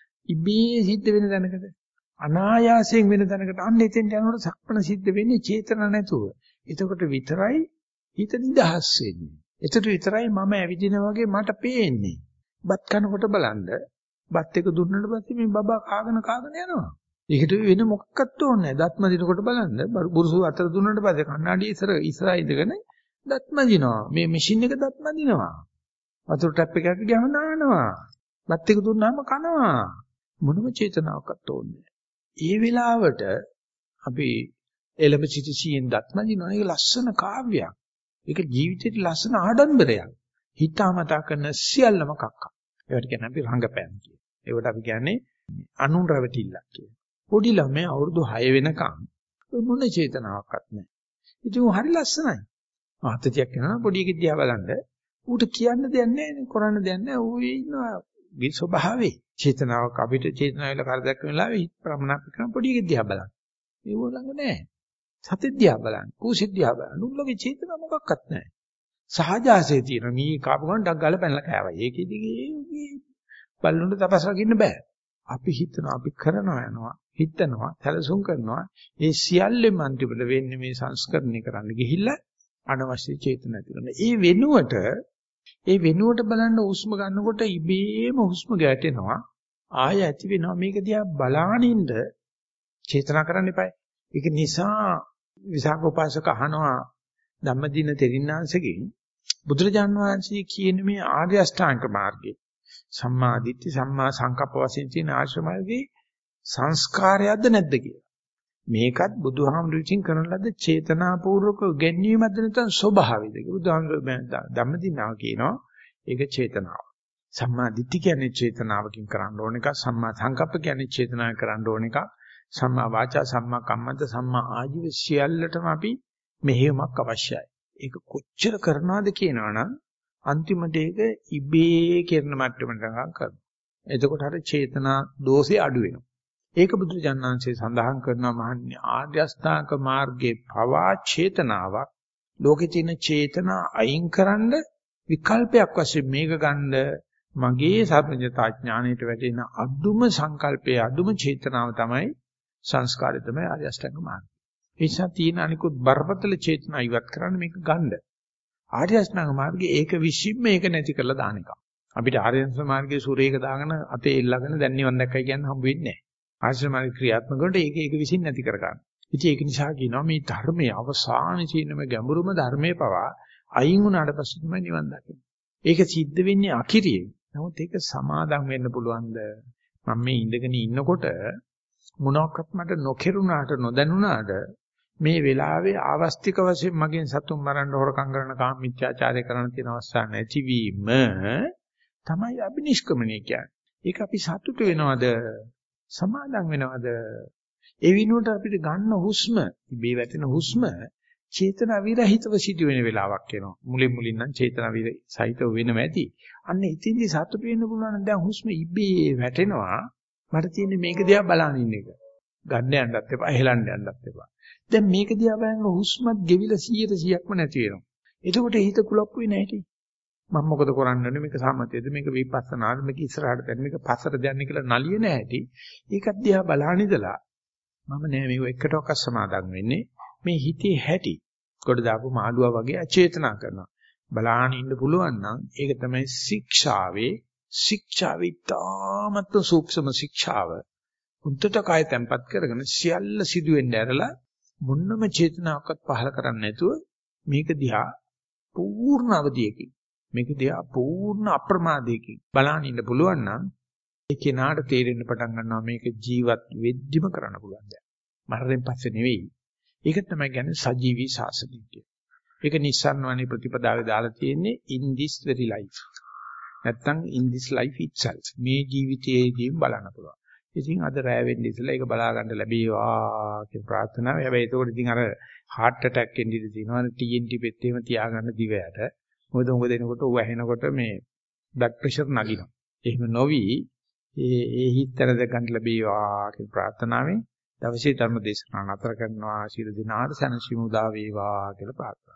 ඉබේ සිද්ධ වෙන තැනකට. අනායාසයෙන් වෙන තැනකට අන්න එතෙන්ට යනකොට සක්මන සිද්ධ වෙන්නේ චේතනා නැතුව. එතකොට විතරයි හිත නිදහස් වෙන්නේ. එතකොට විතරයි මම ඇවිදිනා වගේ මට පේන්නේ. බත් කනකොට බලන්න බත් එක දුන්නට පස්සේ මේ බබා කාගෙන කාගෙන යනවා. ඒකට වෙන මොකක්වත් ඕනේ නැහැ. දත්ම දිනකොට බලන්න බුරුසු අතර දුන්නට පස්සේ කණ්ණාඩි ඉස්සර ඉස්සරහ ඉඳගෙන දත්ම දිනවා. මේ මැෂින් එක දත්ම දිනවා. වතුර ටැප් එකකට ගියාම නානවා. බත් එක දුන්නාම කනවා. මොනම චේතනාවක්වත් ඕනේ නැහැ. ඒ වෙලාවට අපි එළඹ සිටි සීයෙන් දත්ම දිනවා. ඒක ලස්සන කාව්‍යයක්. ඒක ජීවිතේට ලස්සන ආඩම්බරයක්. හිතාමතා කරන සියල්ලම කක්ක. ඒවට කියන්නේ අපි රංගපෑම් කියනවා. ඒවට අපි කියන්නේ අනුන් රැවටිල්ලක් කියලා. පොඩි ළමයා අවුරුදු හය වෙනකන් ඔය මොන චේතනාවක්වත් නැහැ. ඉතින් උන් හරි ලස්සනයි. ආතතියක් වෙනවා පොඩි එකෙක් දිහා බලන්න. ඌට කියන්න දෙයක් නැහැ, කරන්න දෙයක් නැහැ. ඌ ඉන්නවා මේ ස්වභාවේ. චේතනාවක් අපිට චේතනාවල කරදයක් වෙන වෙලාවෙ හිත ප්‍රමනාප කරන පොඩි එකෙක් දිහා බලන්න. ඒව ළඟ නැහැ. සතෙක් දිහා බලන්න, කුසිත දිහා බලන්න. උන්ලගේ චේතනාව මොකක්වත් නැහැ. සහජාසයේ තියෙන මේ කාපු ගමන් ඩක් ගාලා පැනලා කෑවයි. ඒකෙදි බල්ලුන්ට තපස් රකින්න බෑ. අපි හිතනවා අපි කරනවා යනවා හිතනවා සැලසුම් කරනවා ඒ සියල්ලෙම අන්තිමට වෙන්නේ මේ සංස්කරණය කරන්න ගිහිල්ලා අනවශ්‍ය චේතන ඇති කරන. ඒ වෙනුවට ඒ වෙනුවට බලන්න හුස්ම ගන්නකොට ඉබේම හුස්ම ගැටෙනවා. ආය ඇති වෙනවා මේක දිහා බලානින්න චේතනා කරන්න එපායි. ඒක නිසා විසාක උපාසක අහනවා ධම්මදින තෙරින්නාංශගෙන් බුදුරජාන් වහන්සේ කියන මේ ආර්ය අෂ්ටාංග මාර්ගය සම්මා දිට්ඨි සම්මා සංකප්ප වශයෙන් තියෙන ආශ්‍රමයේ සංස්කාරයක්ද නැද්ද කියලා. මේකත් බුදුහාමුදුරු විසින් කරන ලද චේතනාපූර්වක ගැන්වීමක්ද නැත්නම් ස්වභාවයද කියලා. බුදුහාමුදුරු ධම්මදිනාව කියනවා ඒක චේතනාව. සම්මා දිට්ඨි කියන්නේ චේතනාවකින් කරන්න ඕන එක, සම්මා සංකප්ප කියන්නේ චේතනාවෙන් කරන්න ඕන එක, සම්මා වාචා සම්මා කම්මන්ත සම්මා ආජීව සියල්ලටම අපි මෙහෙයුමක් අවශ්‍යයි. ඒක කොච්චර කරනවද කියනවනම් අන්තිමට ඒක ඉබේ කරන මට්ටමට ගන්න කරනවා. එතකොට අර චේතනා දෝෂේ අඩු වෙනවා. ඒක බුදුජානනාංශයේ සඳහන් කරනවා මහන්නේ ආර්ය අෂ්ටාංග මාර්ගයේ පවා චේතනාවක් ලෝකේ තියෙන චේතනා අයින්කරන විකල්පයක් වශයෙන් මේක ගන්න මගේ සර්වඥතා ඥාණයට වැටෙන අදුම සංකල්පයේ අදුම චේතනාව තමයි සංස්කාරය තමයි ආර්ය අෂ්ටාංග මාර්ගය. ඒ නිසා තියෙන අනිකුත් බරපතල චේතනා ඉවත් කරන්න මේක ගන්න. ආර්ය අෂ්ටාංග මාර්ගයේ ඒක විශ්ින් මේක නැති කරලා දාන එක. අපිට ආර්ය අෂ්ටාංග මාර්ගයේ සූරේක දාගෙන අතේ එල්ලගෙන දැන් නිවන් දැක්කයි කියන්න හම්බ වෙන්නේ නැහැ. ආර්ය අෂ්ටාංග මාර්ග ක්‍රියාත්මක වලට ඒක ඒක විශ්ින් නැති කර ගන්න. ඉතින් ඒක නිසා කියනවා මේ ධර්මයේ අවසානයේ තියෙන මේ ගැඹුරුම ධර්මයේ පවා අයින් වුණාට පස්සේ තමයි නිවන් දකින්නේ. ඒක සිද්ධ වෙන්නේ අකිරියෙන්. නමුත් ඒක සමාදම් වෙන්න පුළුවන්ද? මම මේ ඉඳගෙන ඉන්නකොට මොනක්වත් මට නොකිරුණාට නොදැනුණාට මේ වෙලාවේ ආවස්තික වශයෙන් මගෙන් සතුන් මරන්න හොරකම් කරන කාම මිත්‍යාචාරය කරන්න තියෙන අවස්ථා නැතිවීම තමයි අබිනිෂ්ක්‍මණය කියන්නේ. ඒක අපි සතුට වෙනවද? සමාදම් වෙනවද? ඒ විනුවට අපිට ගන්න හුස්ම, ඉබේ වැටෙන හුස්ම චේතනා විරහිතව සිදු වෙන වෙලාවක් එනවා. මුලින් මුලින් නම් චේතනා විරහිතව වෙනව ඇති. අන්න ඉතින්දි සතුට වෙන්න පුළුවන් නම් දැන් හුස්ම ඉබේ වැටෙනවා. මට තියෙන්නේ මේක දිහා බලන ඉන්න එක. ගන්න යන්නත් එපා, හෙලන්න යන්නත් එපා. දැන් මේක දිහා බලනකොට හුස්මත් ගෙවිලා සීයට සීයක්ම නැති වෙනවා. එතකොට හිත කුලප්පු වෙන්නේ නැහැටි. මම මොකද කරන්නේ? මේක සමතේද, මේක විපස්සනාද, මේක ඉස්සරහට දැන් මේක පස්සට දැන්නේ කියලා නලිය නැහැටි. ඒකත් දිහා බලහන් ඉඳලා මම නෑ මේක එකටවත් සමාදම් වෙන්නේ. මේ හිතේ හැටි කොට දාපු මාළුවා වගේ අචේතනා කරනවා. බලහන් ඉන්න පුළුවන් නම් ඒක තමයි ශික්ෂාවේ ශික්ෂාවේ තාමත් සූක්ෂම ශික්ෂාව. උන්ටට කාය තැම්පත් කරගෙන සියල්ල සිදුවෙන්න ඇරලා මොන්නම චේතනාවක්වත් පහල කරන්නේ නැතුව මේක දිහා පූර්ණ අවධියකින් මේක දිහා පූර්ණ අප්‍රමාදයකින් බලන්න ඉන්න පුළුවන් නම් ඒ කෙනාට තේරෙන්න පටන් ගන්නවා මේක ජීවත් වෙද්දිම කරන්න පුළුවන් දෙයක්. මරණයෙන් පස්සේ නෙවෙයි. ඒක තමයි කියන්නේ සජීවී ශාසනය කියන්නේ. ඒක නිස්සාරණවනේ ප්‍රතිපදාවේ දාලා තියෙන්නේ in this very life. නැත්තම් in this life itself. මේ ජීවිතයේදීම බලන්න පුළුවන්. ඉතින් අද රැ වෙන්න ඉස්සෙල්ලා ඒක බලා ගන්න ලැබේවා කියන ප්‍රාර්ථනාව. හැබැයි ඒකෝට ඉතින් අර heart attack එන්න ඉඩ තියෙනවා. T N T පෙත් එහෙම තියාගන්න දිවයට. මොකද උඹ දෙනකොට ඌ ඇහෙනකොට මේ blood pressure නගිනවා. එහෙම නොවි ඒ ඒ හිතතර ගන්න ලැබේවා කියන ප්‍රාර්ථනාවෙන් දවසේ ධර්ම දේශනාව නතර කරනවා. ශිර දිනාට සනසිමු උදා වේවා කියලා ප්‍රාර්ථනා